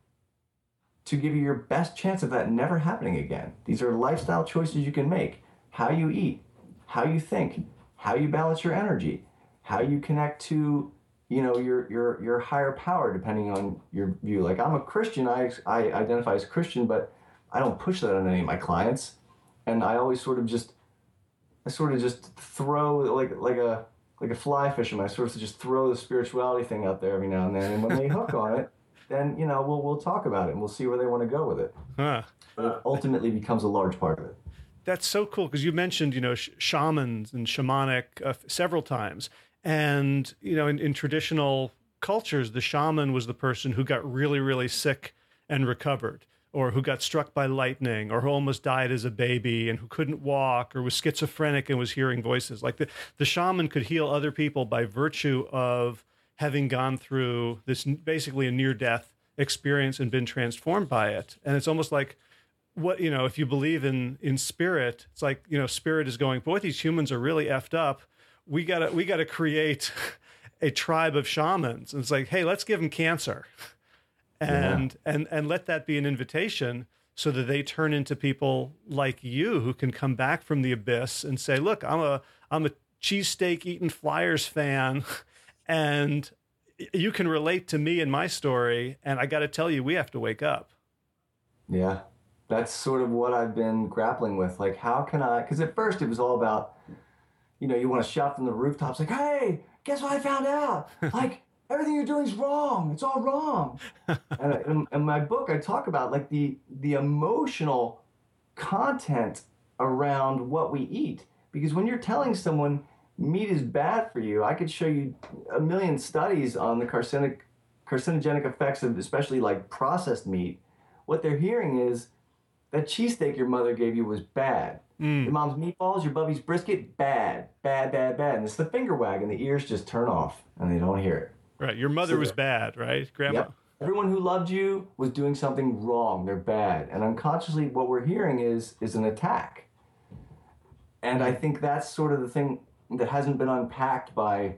to give you your best chance of that never happening again. These are lifestyle choices you can make. How you eat, how you think, how you balance your energy, how you connect to, you know, your your your higher power, depending on your view. Like I'm a Christian, I I identify as Christian, but I don't push that on any of my clients. And I always sort of just, I sort of just throw like like a like a fly fisherman. I sort of just throw the spirituality thing out there every now and then. And when they hook on it, then, you know, we'll we'll talk about it and we'll see where they want to go with it. Huh. But it ultimately becomes a large part of it. That's so cool, because you mentioned, you know, sh- shamans and shamanic uh, several times. And, you know, in, in traditional cultures, the shaman was the person who got really, really sick and recovered, or who got struck by lightning, or who almost died as a baby and who couldn't walk, or was schizophrenic and was hearing voices. Like the, the shaman could heal other people by virtue of having gone through this basically a near-death experience and been transformed by it. And it's almost like what, you know, if you believe in in spirit, it's like, you know, spirit is going, boy, these humans are really effed up. We gotta we gotta create a tribe of shamans. And it's like, hey, let's give them cancer, and yeah. and and let that be an invitation, so that they turn into people like you who can come back from the abyss and say, look, I'm a I'm a cheesesteak eating Flyers fan, and you can relate to me and my story, and I got to tell you, we have to wake up. Yeah, that's sort of what I've been grappling with. Like, how can I, because at first it was all about, you know, you want to shout from the rooftops, like, hey, guess what I found out? Like, everything you're doing is wrong. It's all wrong. And in, in my book, I talk about like the the emotional content around what we eat. Because when you're telling someone meat is bad for you, I could show you a million studies on the carcinic, carcinogenic effects of especially like processed meat. What they're hearing is that cheesesteak your mother gave you was bad. Mm. Your mom's meatballs, your bubby's brisket, bad, bad, bad, bad. And it's the finger wag, and the ears just turn off and they don't hear it. Right. Your mother so was bad, right? Grandma. Yep. Everyone who loved you was doing something wrong. They're bad. And unconsciously what we're hearing is is an attack. And I think that's sort of the thing that hasn't been unpacked by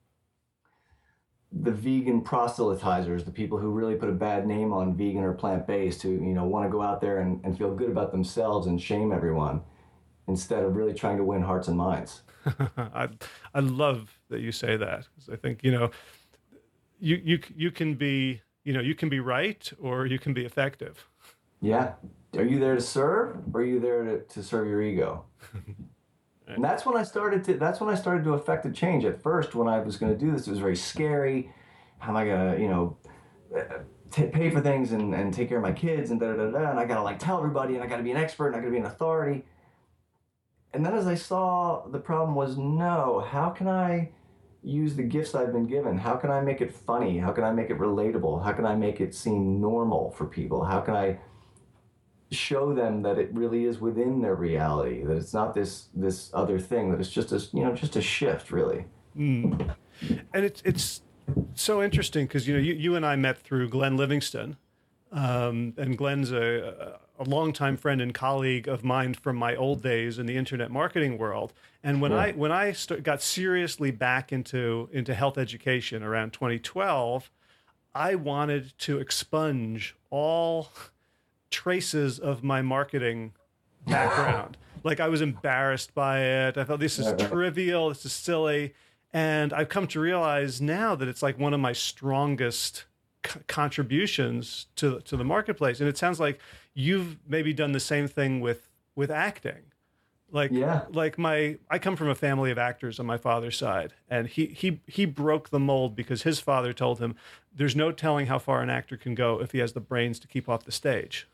the vegan proselytizers, the people who really put a bad name on vegan or plant-based, who, you know, want to go out there and, and feel good about themselves and shame everyone instead of really trying to win hearts and minds. I I love that you say that, because I think, you know, you you you can be, you know, you can be right or you can be effective. Yeah. Are you there to serve, or are you there to, to serve your ego? And that's when I started to that's when I started to affect a change. At first, when I was going to do this, it was very scary. How am I going to, you know, t- pay for things and, and take care of my kids and da da da da, and I got to like tell everybody, and I got to be an expert, and I got to be an authority. And then as I saw, the problem was, no, how can I use the gifts I've been given? How can I make it funny? How can I make it relatable? How can I make it seem normal for people? How can I show them that it really is within their reality, that it's not this this other thing, that it's just a, you know, just a shift, really. Mm. And it's it's so interesting because, you know, you, you and I met through Glenn Livingston, um, and Glenn's a, a longtime friend and colleague of mine from my old days in the internet marketing world. And when yeah. I when I st- got seriously back into into health education around twenty twelve, I wanted to expunge all traces of my marketing background. Like, I was embarrassed by it. I thought, this is trivial, this is silly. And I've come to realize now that it's like one of my strongest c- contributions to to the marketplace. And it sounds like you've maybe done the same thing with with acting. Like, yeah. like my, I come from a family of actors on my father's side, and he he he broke the mold because his father told him, "There's no telling how far an actor can go if he has the brains to keep off the stage."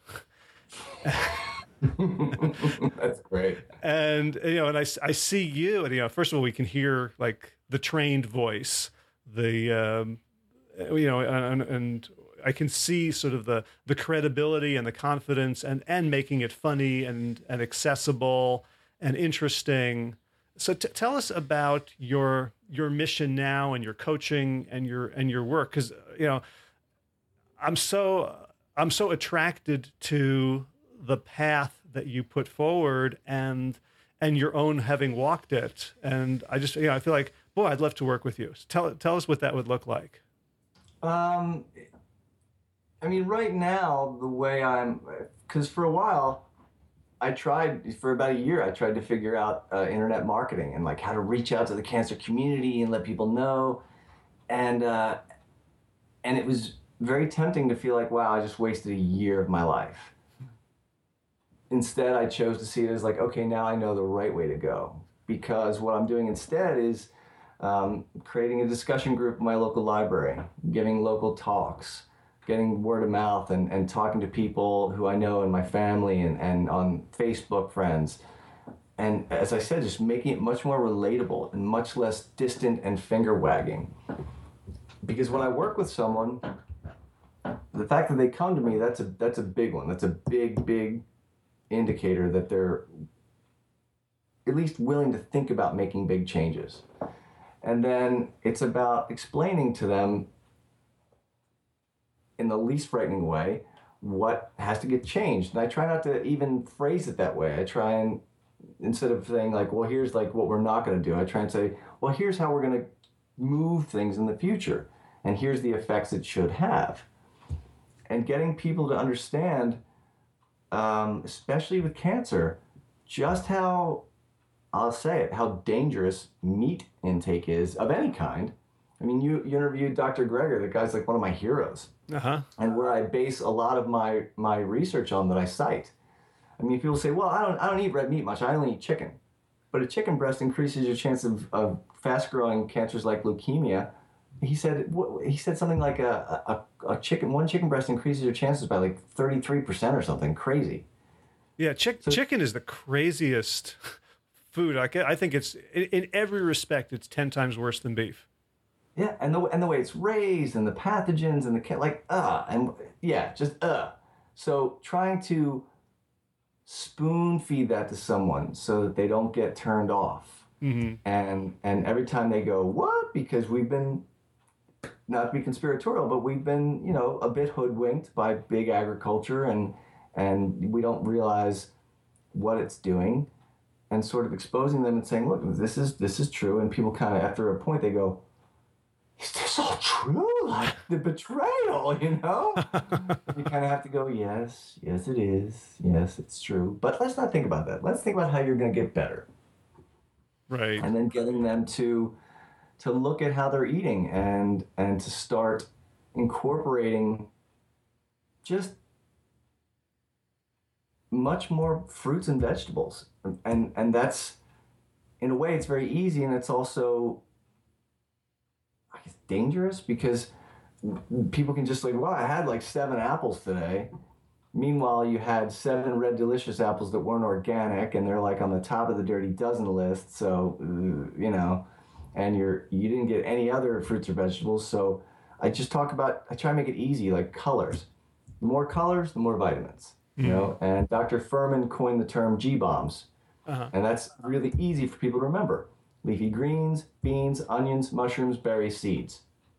That's great. And, you know, and I, I see you, and, you know, first of all, we can hear like the trained voice, the um, you know, and, and I can see sort of the the credibility and the confidence, and and making it funny and and accessible and interesting. So t- tell us about your your mission now, and your coaching and your and your work, because, you know, I'm so I'm so attracted to the path that you put forward, and and your own having walked it. And I just, you know, I feel like, boy, I'd love to work with you. So tell tell us what that would look like. Um, I mean, right now, the way I'm, because for a while, I tried, for about a year, I tried to figure out uh, internet marketing and like how to reach out to the cancer community and let people know. And, uh, and it was very tempting to feel like, wow, I just wasted a year of my life. Instead, I chose to see it as like, okay, now I know the right way to go. Because what I'm doing instead is um, creating a discussion group in my local library, giving local talks, getting word of mouth, and, and talking to people who I know in my family and, and on Facebook friends. And as I said, just making it much more relatable and much less distant and finger wagging. Because when I work with someone, the fact that they come to me, that's a that's a big one. That's a big, big indicator that they're at least willing to think about making big changes. And then it's about explaining to them in the least frightening way what has to get changed. And I try not to even phrase it that way. I try and, instead of saying like, well, here's like what we're not going to do, I try and say, well, here's how we're going to move things in the future. And here's the effects it should have. And getting people to understand, um, especially with cancer, just how, I'll say it, how dangerous meat intake is of any kind. I mean, you, you interviewed Doctor Greger, the guy's like one of my heroes. Uh-huh. And where I base a lot of my, my research on that I cite. I mean, people say, well, I don't I don't eat red meat much. I only eat chicken. But a chicken breast increases your chance of, of fast-growing cancers like leukemia. He said he said something like a, a, a chicken one chicken breast increases your chances by like thirty-three percent or something crazy. Yeah, chick, so, chicken is the craziest food. I, I think it's, in, in every respect, it's ten times worse than beef. Yeah, and the and the way it's raised, and the pathogens, and the like, uh, and yeah, just uh. So trying to spoon feed that to someone so that they don't get turned off, mm-hmm. and and every time they go, what? Because we've been, not to be conspiratorial, but we've been, you know, a bit hoodwinked by big agriculture, and and we don't realize what it's doing, and sort of exposing them and saying, look, this is this is true, and people kind of after a point they go, is this all true? Like the betrayal, you know? You kind of have to go, yes, yes it is, yes it's true, but let's not think about that. Let's think about how you're going to get better, right? And then getting them to to look at how they're eating and and to start incorporating just much more fruits and vegetables, and and that's, in a way, it's very easy, and it's also, I guess, dangerous, because people can just like, well, I had like seven apples today. Meanwhile, you had seven Red Delicious apples that weren't organic, and they're like on the top of the Dirty Dozen list. So, you know, and you're you didn't get any other fruits or vegetables. So I just talk about, I try to make it easy, like colors. The more colors, the more vitamins. You know, and Doctor Furman coined the term G-bombs, uh-huh. and that's really easy for people to remember. Leafy greens, beans, onions, mushrooms, berries, seeds.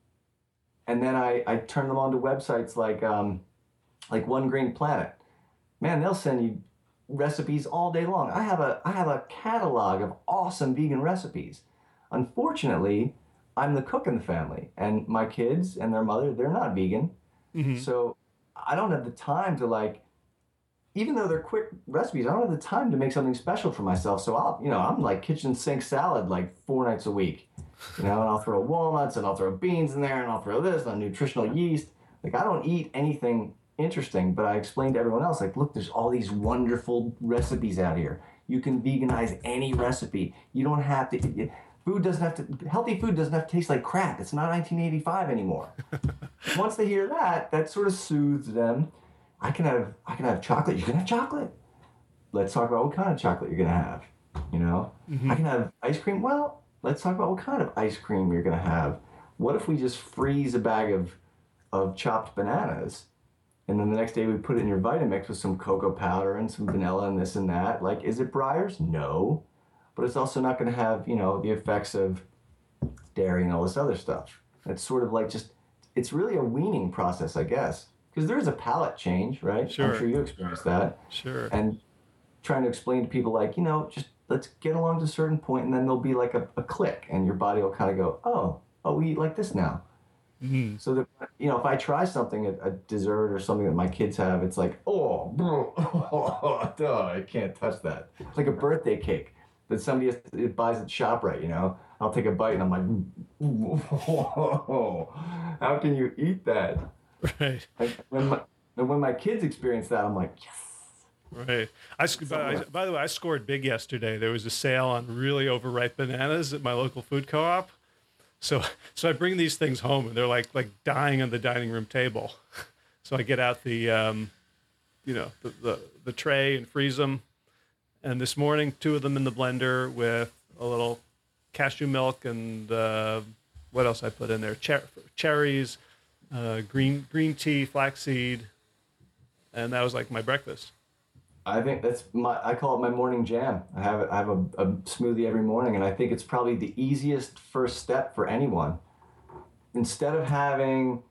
And then I, I turn them onto websites like um, like One Green Planet. Man, they'll send you recipes all day long. I have a I have a catalog of awesome vegan recipes. Unfortunately, I'm the cook in the family, and my kids and their mother, they're not vegan. Mm-hmm. So I don't have the time to, like, even though they're quick recipes, I don't have the time to make something special for myself. So I'll, you know, I'm like kitchen sink salad like four nights a week, you know, and I'll throw walnuts and I'll throw beans in there and I'll throw this and nutritional yeast. Like, I don't eat anything interesting, but I explained to everyone else, like, look, there's all these wonderful recipes out here. You can veganize any recipe. You don't have to, food doesn't have to, healthy food doesn't have to taste like crap. It's not nineteen eighty-five anymore. Once they hear that, that sort of soothes them. I can have I can have chocolate. You can have chocolate. Let's talk about what kind of chocolate you're gonna have. You know, mm-hmm. I can have ice cream. Well, let's talk about what kind of ice cream you're gonna have. What if we just freeze a bag of of chopped bananas, and then the next day we put it in your Vitamix with some cocoa powder and some vanilla and this and that? Like, is it Breyers? No, but it's also not gonna have, you know, the effects of dairy and all this other stuff. It's sort of like just, it's really a weaning process, I guess. Because there is a palate change, right? Sure. I'm sure you experienced that. Sure. And trying to explain to people, like, you know, just let's get along to a certain point, and then there'll be like a, a click, and your body will kind of go, oh, oh, we eat like this now. Mm-hmm. So that, you know, if I try something, a, a dessert or something that my kids have, it's like, oh, bro, oh, duh, I can't touch that. It's like a birthday cake that somebody has to, it buys at ShopRite, you know? I'll take a bite, and I'm like, whoa, how can you eat that? Right. Like when my, when my kids experience that, I'm like, yes. Right. I, by, by the way, I scored big yesterday. There was a sale on really overripe bananas at my local food co-op. So, so I bring these things home, and they're like like dying on the dining room table. So I get out the, um, you know, the, the the tray and freeze them. And this morning, two of them in the blender with a little cashew milk and uh, what else I put in there? Cher- cherries. Uh, green green tea, flaxseed, and that was like my breakfast. I think that's my, I call it my morning jam. I have I have a, a smoothie every morning, and I think it's probably the easiest first step for anyone. Instead of having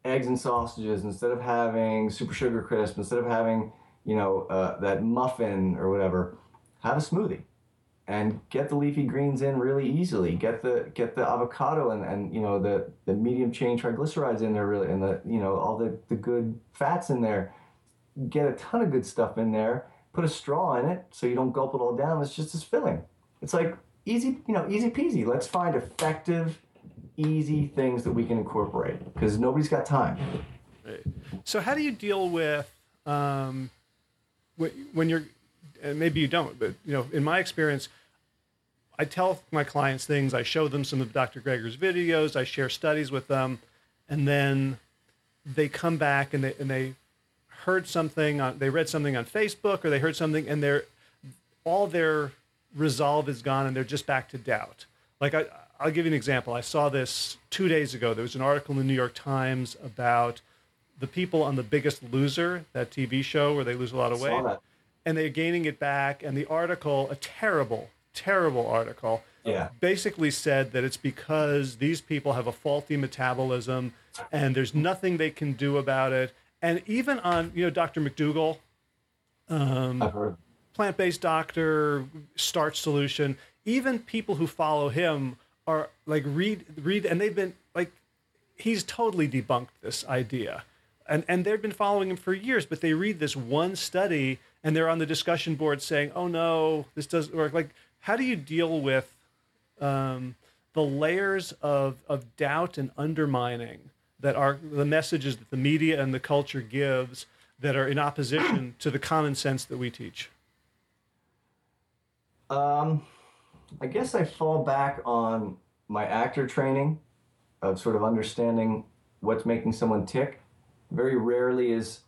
eggs and sausages, instead of having super sugar crisp, instead of having, you know, uh, that muffin or whatever, have a smoothie and get the leafy greens in really easily. Get the get the avocado and, and you know the, the medium chain triglycerides in there really, and the you know all the, the good fats in there. Get a ton of good stuff in there. Put a straw in it so you don't gulp it all down. It's just as filling. It's like easy, you know, easy peasy. Let's find effective, easy things that we can incorporate because nobody's got time. Right. So how do you deal with um, when you're, and maybe you don't, but you know, in my experience, I tell my clients things. I show them some of Doctor Greger's videos. I share studies with them, and then they come back and they and they heard something on, they read something on Facebook or they heard something, and they're all their resolve is gone, and they're just back to doubt. Like I, I'll give you an example. I saw this two days ago. There was an article in the New York Times about the people on The Biggest Loser, that T V show where they lose a lot of weight, and they're gaining it back. And the article, a terrible, terrible article, yeah, basically said that it's because these people have a faulty metabolism and there's nothing they can do about it. And even on, you know, Doctor McDougall, um, I've heard. plant-based doctor, starch solution, even people who follow him are like, read, read, and they've been like, he's totally debunked this idea. And, and they've been following him for years, but they read this one study and they're on the discussion board saying, oh no, this doesn't work. Like, how do you deal with um, the layers of, of doubt and undermining that are the messages that the media and the culture gives that are in opposition to the common sense that we teach? Um, I guess I fall back on my actor training of sort of understanding what's making someone tick. Very rarely is,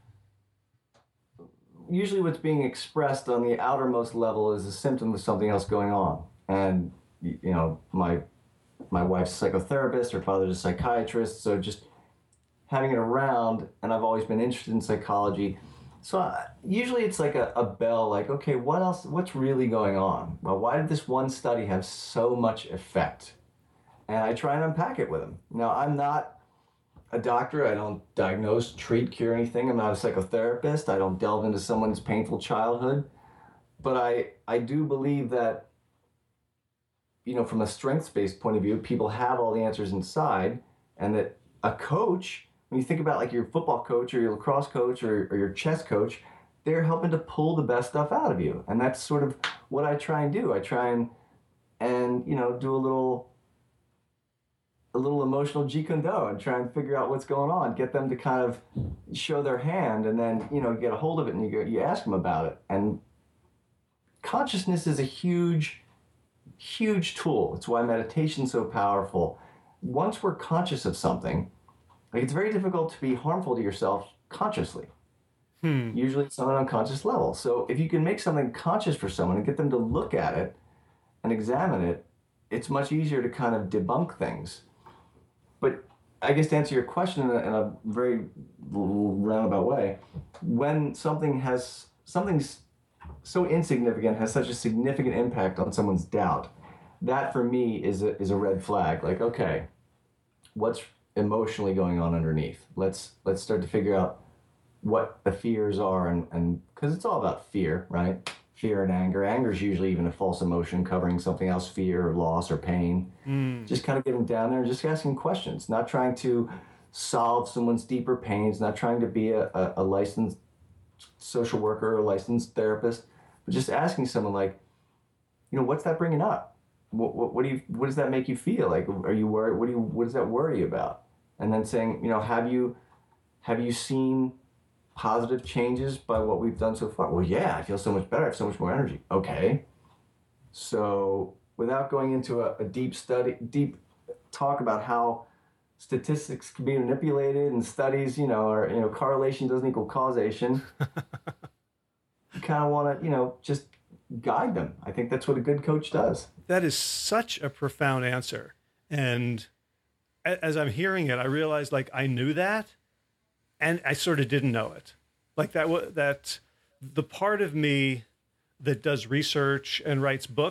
usually what's being expressed on the outermost level is a symptom of something else going on. And, you know, my my wife's a psychotherapist, her father's a psychiatrist, so just having it around, and I've always been interested in psychology. So I, usually it's like a, a bell, like, okay, what else, what's really going on? Well, why did this one study have so much effect? And I try and unpack it with them. Now, I'm not a doctor. I don't diagnose, treat, cure anything. I'm not a psychotherapist. I don't delve into someone's painful childhood. But I, I do believe that, you know, from a strengths-based point of view, people have all the answers inside, and that a coach, when you think about like your football coach or your lacrosse coach or, or your chess coach, they're helping to pull the best stuff out of you. And that's sort of what I try and do. I try and, and you know, do a little a little emotional Jeet Kune Do and try and figure out what's going on, get them to kind of show their hand, and then, you know, get a hold of it and you go, you ask them about it. And consciousness is a huge, huge tool. It's why meditation's so powerful. Once we're conscious of something, like, it's very difficult to be harmful to yourself consciously. Hmm. Usually it's on an unconscious level. So if you can make something conscious for someone and get them to look at it and examine it, it's much easier to kind of debunk things. But I guess to answer your question in a, in a very roundabout way, when something has, something's so insignificant, has such a significant impact on someone's doubt, that for me is a, is a red flag. Like, okay, what's emotionally going on underneath? Let's let's start to figure out what the fears are, and and because it's all about fear, right? Fear and anger. Anger is usually even a false emotion covering something else, fear or loss or pain. Mm. Just kind of getting down there and just asking questions, not trying to solve someone's deeper pains, not trying to be a, a, a licensed social worker or a licensed therapist, but just asking someone like, you know, what's that bringing up? What, what, what do you, what does that make you feel? Like, are you worried? What do you, what does that worry you about? And then saying, you know, have you, have you seen positive changes by what we've done so far? Well, yeah, I feel so much better. I have so much more energy. Okay. So without going into a, a deep study, deep talk about how statistics can be manipulated and studies, you know, or, you know, correlation doesn't equal causation. You kind of want to, you know, just guide them. I think that's what a good coach does. That is such a profound answer. And as I'm hearing it, I realized, like, I knew that, and I sort of didn't know it. Like that, that the part of me that does research and writes books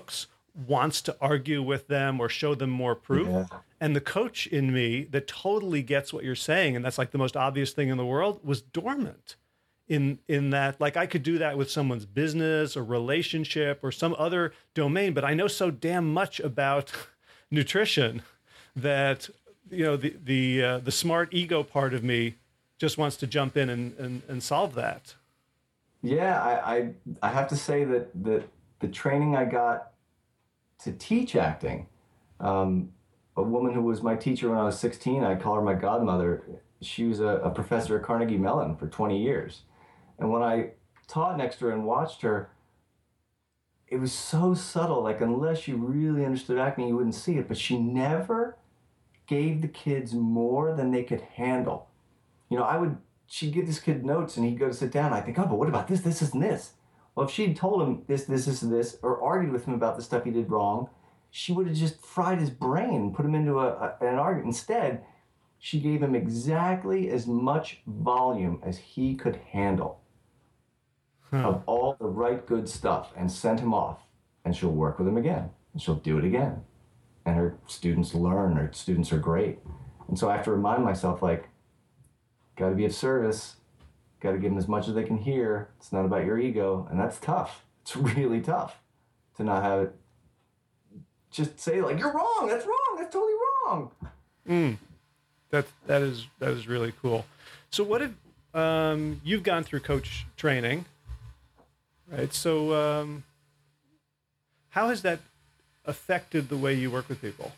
wants to argue with them or show them more proof. Yeah. And the coach in me that totally gets what you're saying, and that's like the most obvious thing in the world, was dormant in in that, like, I could do that with someone's business or relationship or some other domain, but I know so damn much about nutrition that, you know, the the uh, the smart ego part of me just wants to jump in and, and, and solve that. Yeah, I, I I have to say that the the training I got to teach acting, um, a woman who was my teacher when I was sixteen, I call her my godmother. She was a, a professor at Carnegie Mellon for twenty years. And when I taught next to her and watched her, it was so subtle. Like, unless you really understood acting, you wouldn't see it. But she never gave the kids more than they could handle. You know, I would, she'd give this kid notes and he'd go to sit down. I think, oh, but what about this, this, this, and this? Well, if she'd told him this, this, this, and this, or argued with him about the stuff he did wrong, she would have just fried his brain and put him into a, a, an argument. Instead, she gave him exactly as much volume as he could handle huh. of all the right good stuff and sent him off. And she'll work with him again. And she'll do it again. And her students learn. Her students are great. And so I have to remind myself, like, got to be of service. Got to give them as much as they can hear. It's not about your ego. And that's tough. It's really tough to not have it. Just say, like, you're wrong. That's wrong. That's totally wrong. Mm. That that is that is really cool. So what if um, you've gone through coach training, right? So um, how has that affected the way you work with people?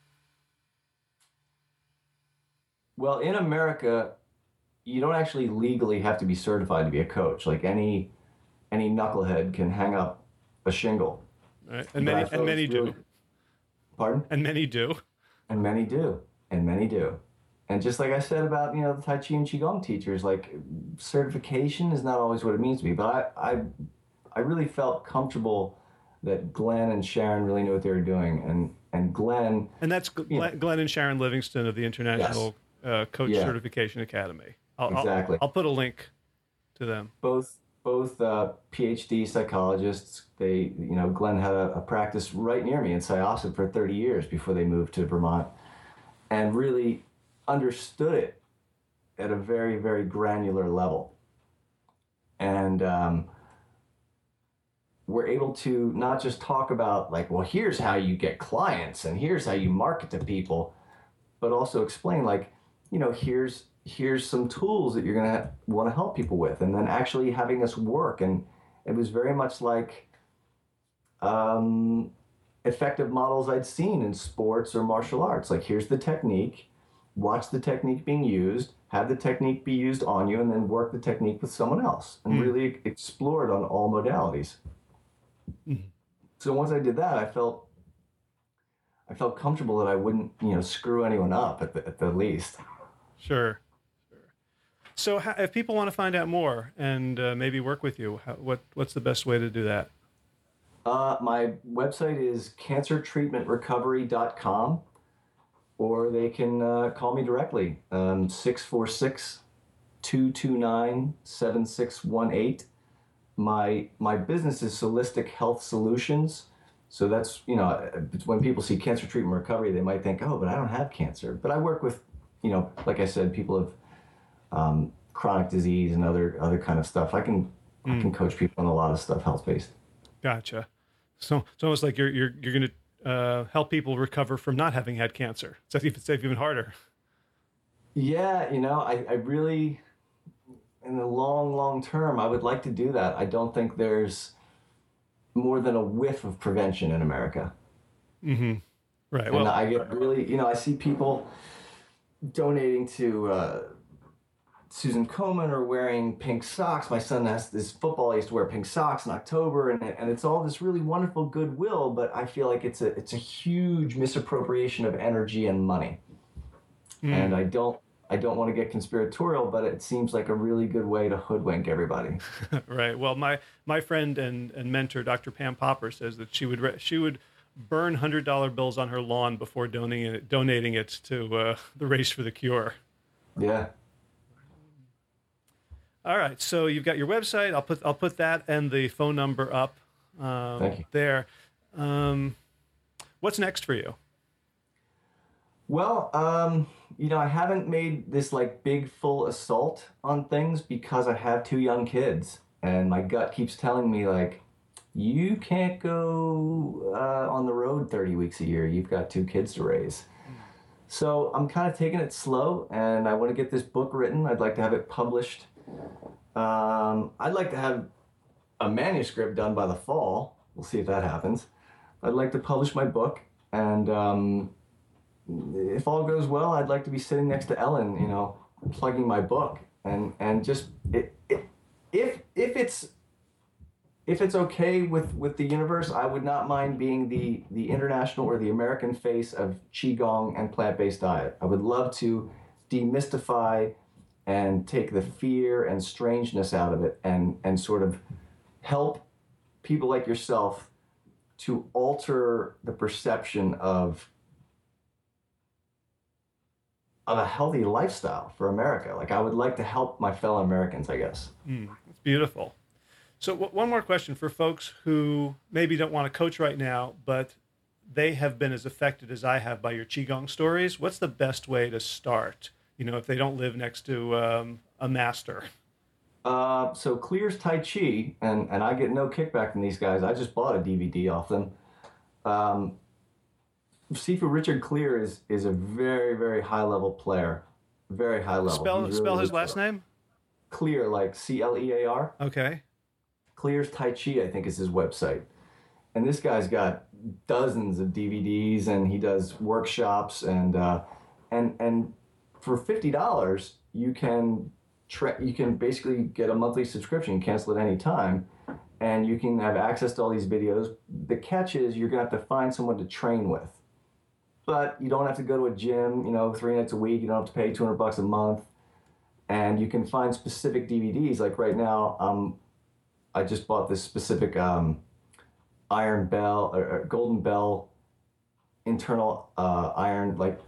Well, in America, you don't actually legally have to be certified to be a coach. Like, any any knucklehead can hang up a shingle. Right. And many and many really, do. Pardon? And many do. And many do. And many do. And just like I said about, you know, the Tai Chi and Qigong teachers, like, certification is not always what it means to me. But I, I, I really felt comfortable that Glenn and Sharon really knew what they were doing. And, and Glenn... And that's Glenn, Glenn and Sharon Livingston of the International yes. uh, Coach yeah. Certification Academy. I'll, exactly. I'll, I'll put a link to them. Both both uh, PhD psychologists. They, you know, Glenn had a, a practice right near me in Syosset for thirty years before they moved to Vermont, and really understood it at a very, very granular level. And um, we're able to not just talk about, like, well, here's how you get clients and here's how you market to people, but also explain, like, you know, here's here's some tools that you're going to want to help people with, and then actually having us work. And it was very much like um, effective models I'd seen in sports or martial arts. Like, here's the technique, watch the technique being used, have the technique be used on you, and then work the technique with someone else, and mm. really explore it on all modalities. Mm. So once I did that, I felt I felt comfortable that I wouldn't, you know, screw anyone up at the, at the least. Sure. Sure. So how, if people want to find out more and uh, maybe work with you, how, what what's the best way to do that? Uh, my website is cancer treatment recovery dot com, or they can uh, call me directly, um, six four six, two two nine, seven six one eight. My my business is Solistic Health Solutions. So that's, you know, when people see cancer treatment recovery, they might think, oh, but I don't have cancer. But I work with, you know, like I said, people have um, chronic disease and other other kind of stuff. I can mm. I can coach people on a lot of stuff health based. Gotcha. So it's almost like you're you're you're going to uh, help people recover from not having had cancer. So it's even harder. Yeah, you know, I, I really, in the long long term, I would like to do that. I don't think there's more than a whiff of prevention in America. Mm-hmm. Right. And well, I get really, you know, I see people donating to uh, Susan Komen or wearing pink socks. My son has this football. He used to wear pink socks in October, and and it's all this really wonderful goodwill. But I feel like it's a it's a huge misappropriation of energy and money. Mm. And I don't I don't want to get conspiratorial, but it seems like a really good way to hoodwink everybody. Right. Well, my my friend and, and mentor, Doctor Pam Popper, says that she would re- she would burn hundred dollar bills on her lawn before donating it donating it to uh, the Race for the Cure. Yeah. All right. So you've got your website. I'll put I'll put that and the phone number up um, Thank you. there. Um, What's next for you? Well, um, you know, I haven't made this like big full assault on things because I have two young kids, and my gut keeps telling me like, you can't go uh, on the road thirty weeks a year. You've got two kids to raise. Mm. So I'm kind of taking it slow, and I want to get this book written. I'd like to have it published. Um, I'd like to have a manuscript done by the fall. We'll see if that happens. I'd like to publish my book, and um, if all goes well, I'd like to be sitting next to Ellen, you know, plugging my book, and and just it, it, if if it's if it's okay with, with the universe, I would not mind being the the international or the American face of Qigong and plant-based diet. I would love to demystify and take the fear and strangeness out of it, and and sort of help people like yourself to alter the perception of of a healthy lifestyle for America. Like, I would like to help my fellow Americans, I guess. Mm, that's beautiful. So w- one more question for folks who maybe don't want to coach right now, but they have been as affected as I have by your Qigong stories. What's the best way to start? You know, if they don't live next to um, a master. Uh, so Clear's Tai Chi, and, and I get no kickback from these guys. I just bought a D V D off them. Um, Sifu Richard Clear is is a very, very high level player. Very high level. Spell He's spell really his good last player. name? Clear, like C L E A R. Okay. Clear's Tai Chi, I think, is his website. And this guy's got dozens of D V Ds, and he does workshops, and uh, and and for fifty dollars you can tra- you can basically get a monthly subscription, cancel at any time, and you can have access to all these videos. The catch is you're gonna have to find someone to train with, but you don't have to go to a gym, you know, three nights a week. You don't have to pay two hundred bucks a month, and you can find specific D V Ds. Like right now, um, I just bought this specific um, Iron Bell or, or Golden Bell internal uh, iron, like,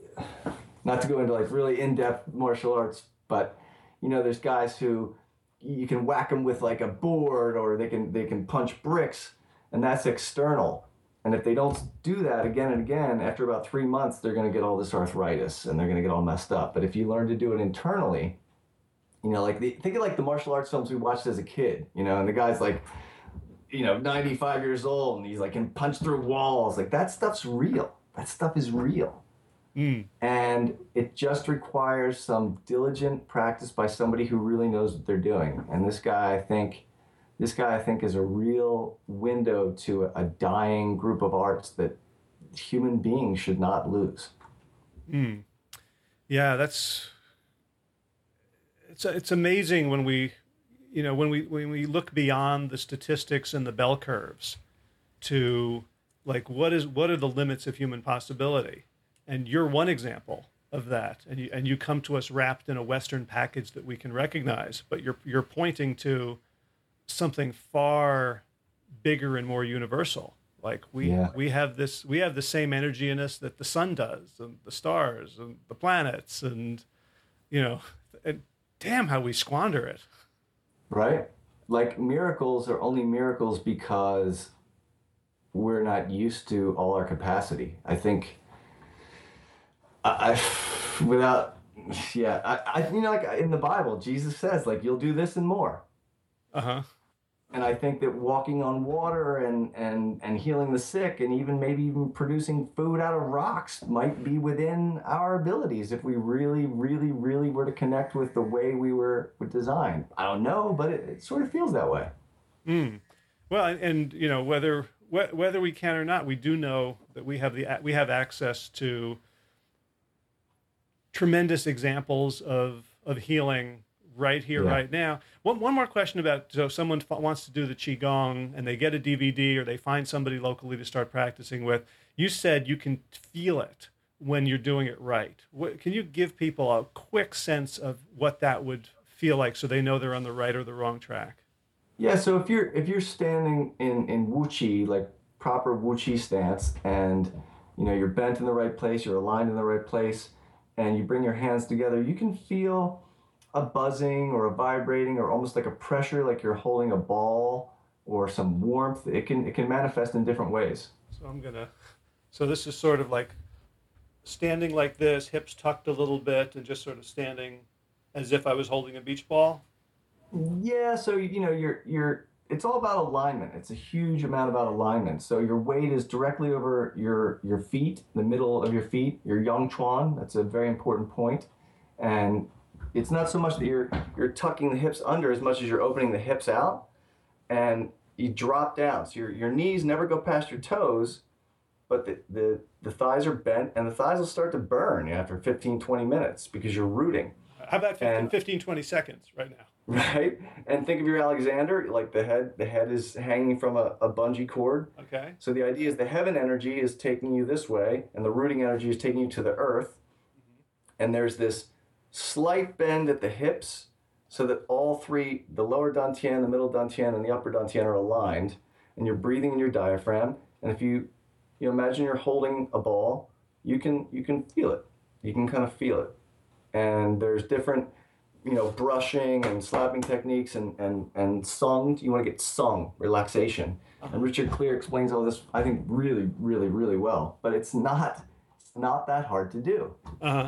not to go into like really in-depth martial arts, but you know, there's guys who you can whack them with like a board, or they can they can punch bricks, and that's external. And if they don't do that again and again, after about three months, they're going to get all this arthritis and they're going to get all messed up. But if you learn to do it internally, you know, like the, think of like the martial arts films we watched as a kid, you know, and the guy's like, you know, ninety-five years old, and he's like can punch through walls. Like, that stuff's real. That stuff is real. Mm. And it just requires some diligent practice by somebody who really knows what they're doing. And this guy, I think, this guy, I think, is a real window to a, a dying group of arts that human beings should not lose. Mm. Yeah, that's it's it's amazing when we, you know, when we when we look beyond the statistics and the bell curves to like what is what are the limits of human possibility. And you're one example of that. And you, and you come to us wrapped in a Western package that we can recognize, but you're, you're pointing to something far bigger and more universal. Like we, Yeah. we have this, we have the same energy in us that the sun does, and the stars and the planets, and, you know, and damn how we squander it. Right? Like, miracles are only miracles because we're not used to all our capacity. I think I, I without, yeah, I, I, you know, like in the Bible, Jesus says, like, you'll do this and more. Uh-huh. And I think that walking on water and, and, and healing the sick, and even maybe even producing food out of rocks, might be within our abilities if we really, really, really were to connect with the way we were designed. I don't know, but it, it sort of feels that way. Mm. Well, and, and you know, whether wh- whether we can or not, we do know that we have the we have access to tremendous examples of of healing right here, Yeah. right now. One one more question about, so someone f- wants to do the Qigong and they get a D V D or they find somebody locally to start practicing with. You said you can feel it when you're doing it right. What, can you give people a quick sense of what that would feel like so they know they're on the right or the wrong track? Yeah, so if you're if you're standing in in Wuqi, like proper Wuqi stance, and you know you're bent in the right place, you're aligned in the right place, and you bring your hands together, you can feel a buzzing or a vibrating or almost like a pressure, like you're holding a ball, or some warmth. It can it can manifest in different ways. So I'm gonna So this is sort of like standing like this, hips tucked a little bit, and just sort of standing as if I was holding a beach ball. Yeah, so you know, you're you're it's all about alignment. It's a huge amount about alignment. So your weight is directly over your your feet, the middle of your feet, your yang chuan. That's a very important point. And it's not so much that you're you're tucking the hips under as much as you're opening the hips out, and you drop down. So your your knees never go past your toes, but the the, the thighs are bent, and the thighs will start to burn after fifteen, twenty minutes because you're rooting. How about fifteen, and, fifteen, twenty seconds right now? Right? And think of your Alexander, like the head the head is hanging from a, a bungee cord. Okay. So the idea is the heaven energy is taking you this way, and the rooting energy is taking you to the earth. Mm-hmm. And there's this slight bend at the hips so that all three, the lower dantian, the middle dantian, and the upper dantian are aligned, and you're breathing in your diaphragm. And if you you know, imagine you're holding a ball, you can you can feel it. You can kind of feel it. And there's different, you know, brushing and slapping techniques and, and, and sung. You want to get sung, relaxation. Uh-huh. And Richard Clear explains all this, I think, really, really, really well. But it's not it's not that hard to do. Uh-huh.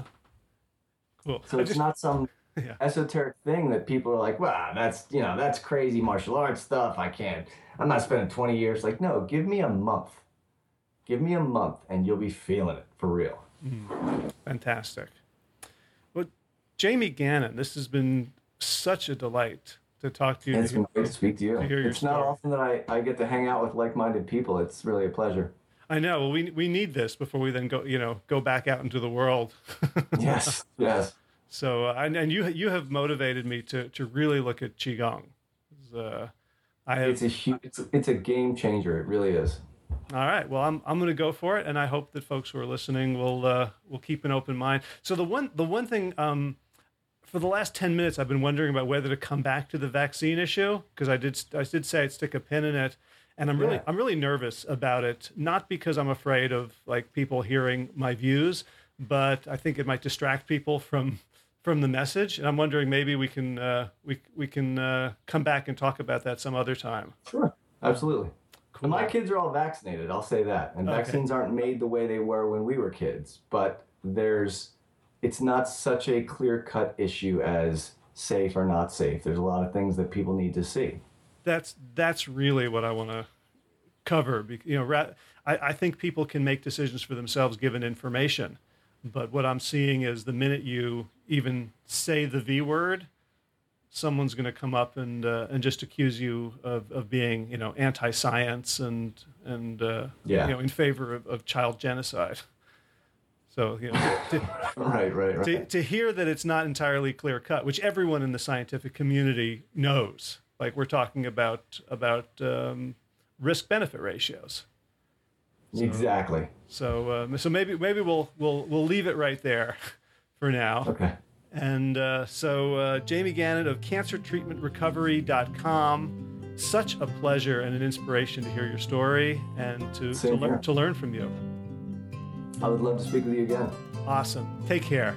Cool. So I it's just, not some yeah. esoteric thing that people are like, wow, that's, you know, that's crazy martial arts stuff. I can't, I'm not spending twenty years. Like, no, give me a month. Give me a month and you'll be feeling it for real. Mm, fantastic. Well, Jamie Gannon, this has been such a delight to talk to you. It's to been hear, great to speak to you. To hear your it's story. not often that I, I get to hang out with like-minded people. It's really a pleasure. I know. Well, we we need this before we then go, you know, go back out into the world. Yes, yes. So, uh, and, and you you have motivated me to to really look at Qigong. Uh, I have, it's a huge, it's a, it's a game changer. It really is. All right. Well, I'm I'm going to go for it, and I hope that folks who are listening will uh, will keep an open mind. So the one the one thing um, for the last ten minutes, I've been wondering about whether to come back to the vaccine issue, because I did I did say I'd stick a pin in it, and I'm really Yeah. I'm really nervous about it. Not because I'm afraid of like people hearing my views, but I think it might distract people from from the message. And I'm wondering maybe we can uh, we we can uh, come back and talk about that some other time. Sure, absolutely. Cool. My kids are all vaccinated, I'll say that. And Okay. vaccines aren't made the way they were when we were kids, but there's it's not such a clear-cut issue as safe or not safe. There's a lot of things that people need to see. That's that's really what I want to cover. Be- You know, ra- I, I think people can make decisions for themselves given information, but what I'm seeing is the minute you even say the V word, someone's going to come up and uh, and just accuse you of, of being, you know, anti-science and and uh, Yeah. you know, in favor of, of child genocide. So, you know, to, Right, right, right. to, to hear that it's not entirely clear cut, which everyone in the scientific community knows, like we're talking about about um, risk benefit ratios. So, Exactly. So um, so maybe maybe we'll we'll we'll leave it right there for now. Okay. And uh, so uh, Jamie Gannon of cancer treatment recovery dot com. Such a pleasure and an inspiration to hear your story and to to, Same lear- here. to learn from you. I would love to speak with you again. Awesome. Take care.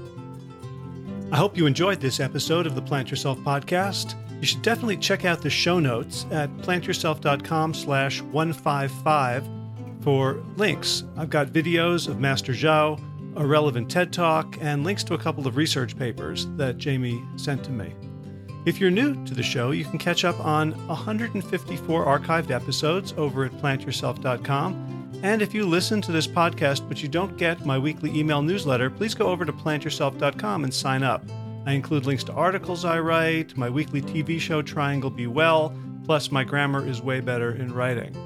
I hope you enjoyed this episode of the Plant Yourself podcast. You should definitely check out the show notes at plantyourself.com slash 155 for links. I've got videos of Master Zhao, a relevant TED Talk, and links to a couple of research papers that Jamie sent to me. If you're new to the show, you can catch up on one hundred fifty-four archived episodes over at plant yourself dot com. And if you listen to this podcast but you don't get my weekly email newsletter, please go over to plant yourself dot com and sign up. I include links to articles I write, my weekly T V show Triangle Be Well, plus my grammar is way better in writing.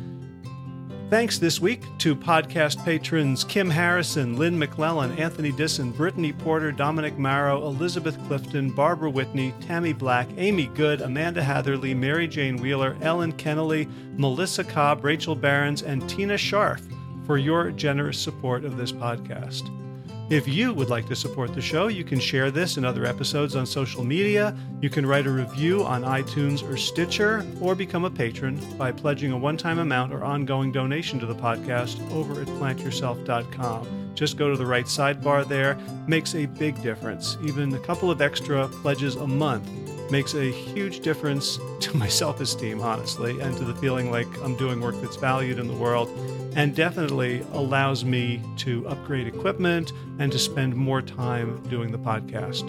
Thanks this week to podcast patrons Kim Harrison, Lynn McClellan, Anthony Disson, Brittany Porter, Dominic Marrow, Elizabeth Clifton, Barbara Whitney, Tammy Black, Amy Good, Amanda Hatherley, Mary Jane Wheeler, Ellen Kennelly, Melissa Cobb, Rachel Barons, and Tina Scharf for your generous support of this podcast. If you would like to support the show, you can share this and other episodes on social media. You can write a review on iTunes or Stitcher, or become a patron by pledging a one-time amount or ongoing donation to the podcast over at plant yourself dot com. Just go to the right sidebar there. Makes a big difference. Even a couple of extra pledges a month makes a huge difference to my self-esteem, honestly, and to the feeling like I'm doing work that's valued in the world, and definitely allows me to upgrade equipment and to spend more time doing the podcast.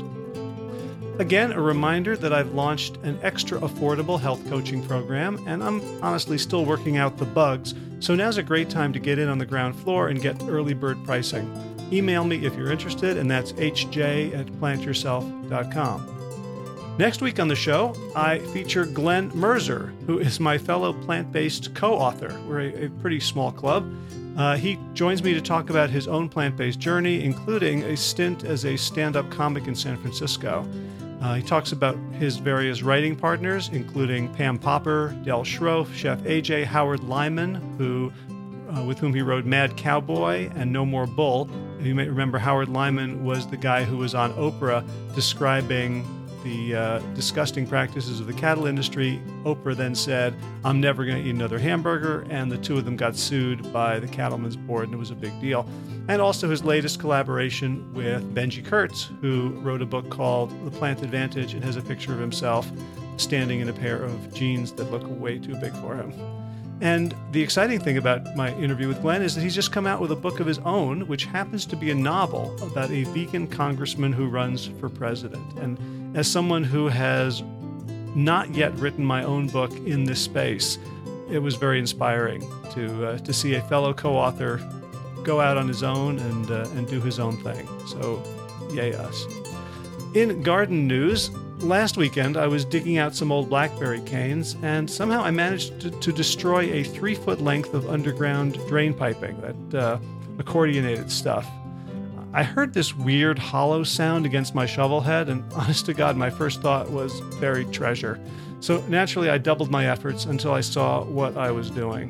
Again, a reminder that I've launched an extra affordable health coaching program, and I'm honestly still working out the bugs, so now's a great time to get in on the ground floor and get early bird pricing. Email me if you're interested, and that's h j at plant yourself dot com. Next week on the show, I feature Glenn Merzer, who is my fellow plant-based co-author. We're a, a pretty small club. Uh, he joins me to talk about his own plant-based journey, including a stint as a stand-up comic in San Francisco. Uh, he talks about his various writing partners, including Pam Popper, Del Schroff, Chef A J, Howard Lyman, who, uh, with whom he wrote Mad Cowboy and No More Bull. You may remember Howard Lyman was the guy who was on Oprah describing the uh, disgusting practices of the cattle industry. Oprah then said, "I'm never going to eat another hamburger," and the two of them got sued by the Cattlemen's Board, and it was a big deal. And also his latest collaboration with Benji Kurtz, who wrote a book called The Plant Advantage and has a picture of himself standing in a pair of jeans that look way too big for him. And the exciting thing about my interview with Glenn is that he's just come out with a book of his own, which happens to be a novel about a vegan congressman who runs for president. And as someone who has not yet written my own book in this space, it was very inspiring to uh, to see a fellow co-author go out on his own and uh, and do his own thing. So, yay us. In garden news, last weekend I was digging out some old blackberry canes, and somehow I managed to, to destroy a three-foot length of underground drain piping, that uh, accordionated stuff. I heard this weird hollow sound against my shovel head, and honest to God, my first thought was buried treasure. So naturally, I doubled my efforts until I saw what I was doing.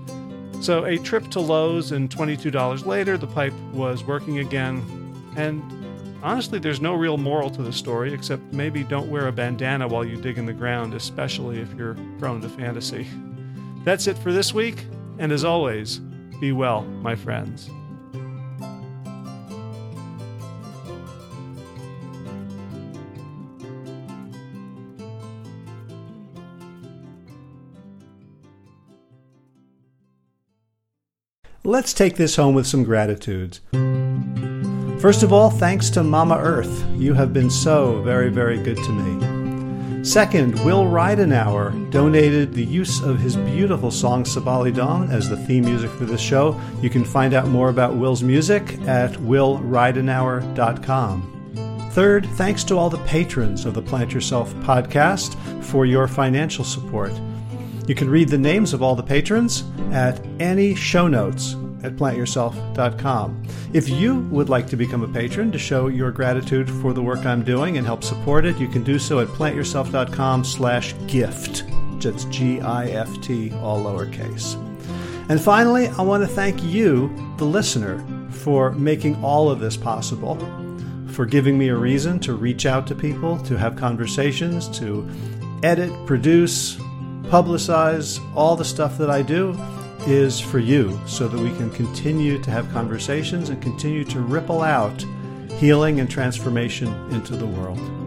So a trip to Lowe's, and twenty-two dollars later, the pipe was working again. And honestly, there's no real moral to the story, except maybe don't wear a bandana while you dig in the ground, especially if you're prone to fantasy. That's it for this week, and as always, be well, my friends. Let's take this home with some gratitudes. First of all, thanks to Mama Earth. You have been so very, very good to me. Second, Will Ridenauer donated the use of his beautiful song Sabali Dong as the theme music for this show. You can find out more about Will's music at will ridenauer dot com. Third, thanks to all the patrons of the Plant Yourself podcast for your financial support. You can read the names of all the patrons at any show notes at plant yourself dot com. If you would like to become a patron to show your gratitude for the work I'm doing and help support it, you can do so at plant yourself dot com slash gift. That's G I F T, all lowercase. And finally, I want to thank you, the listener, for making all of this possible, for giving me a reason to reach out to people, to have conversations, to edit, produce, publicize. All the stuff that I do is for you, so that we can continue to have conversations and continue to ripple out healing and transformation into the world.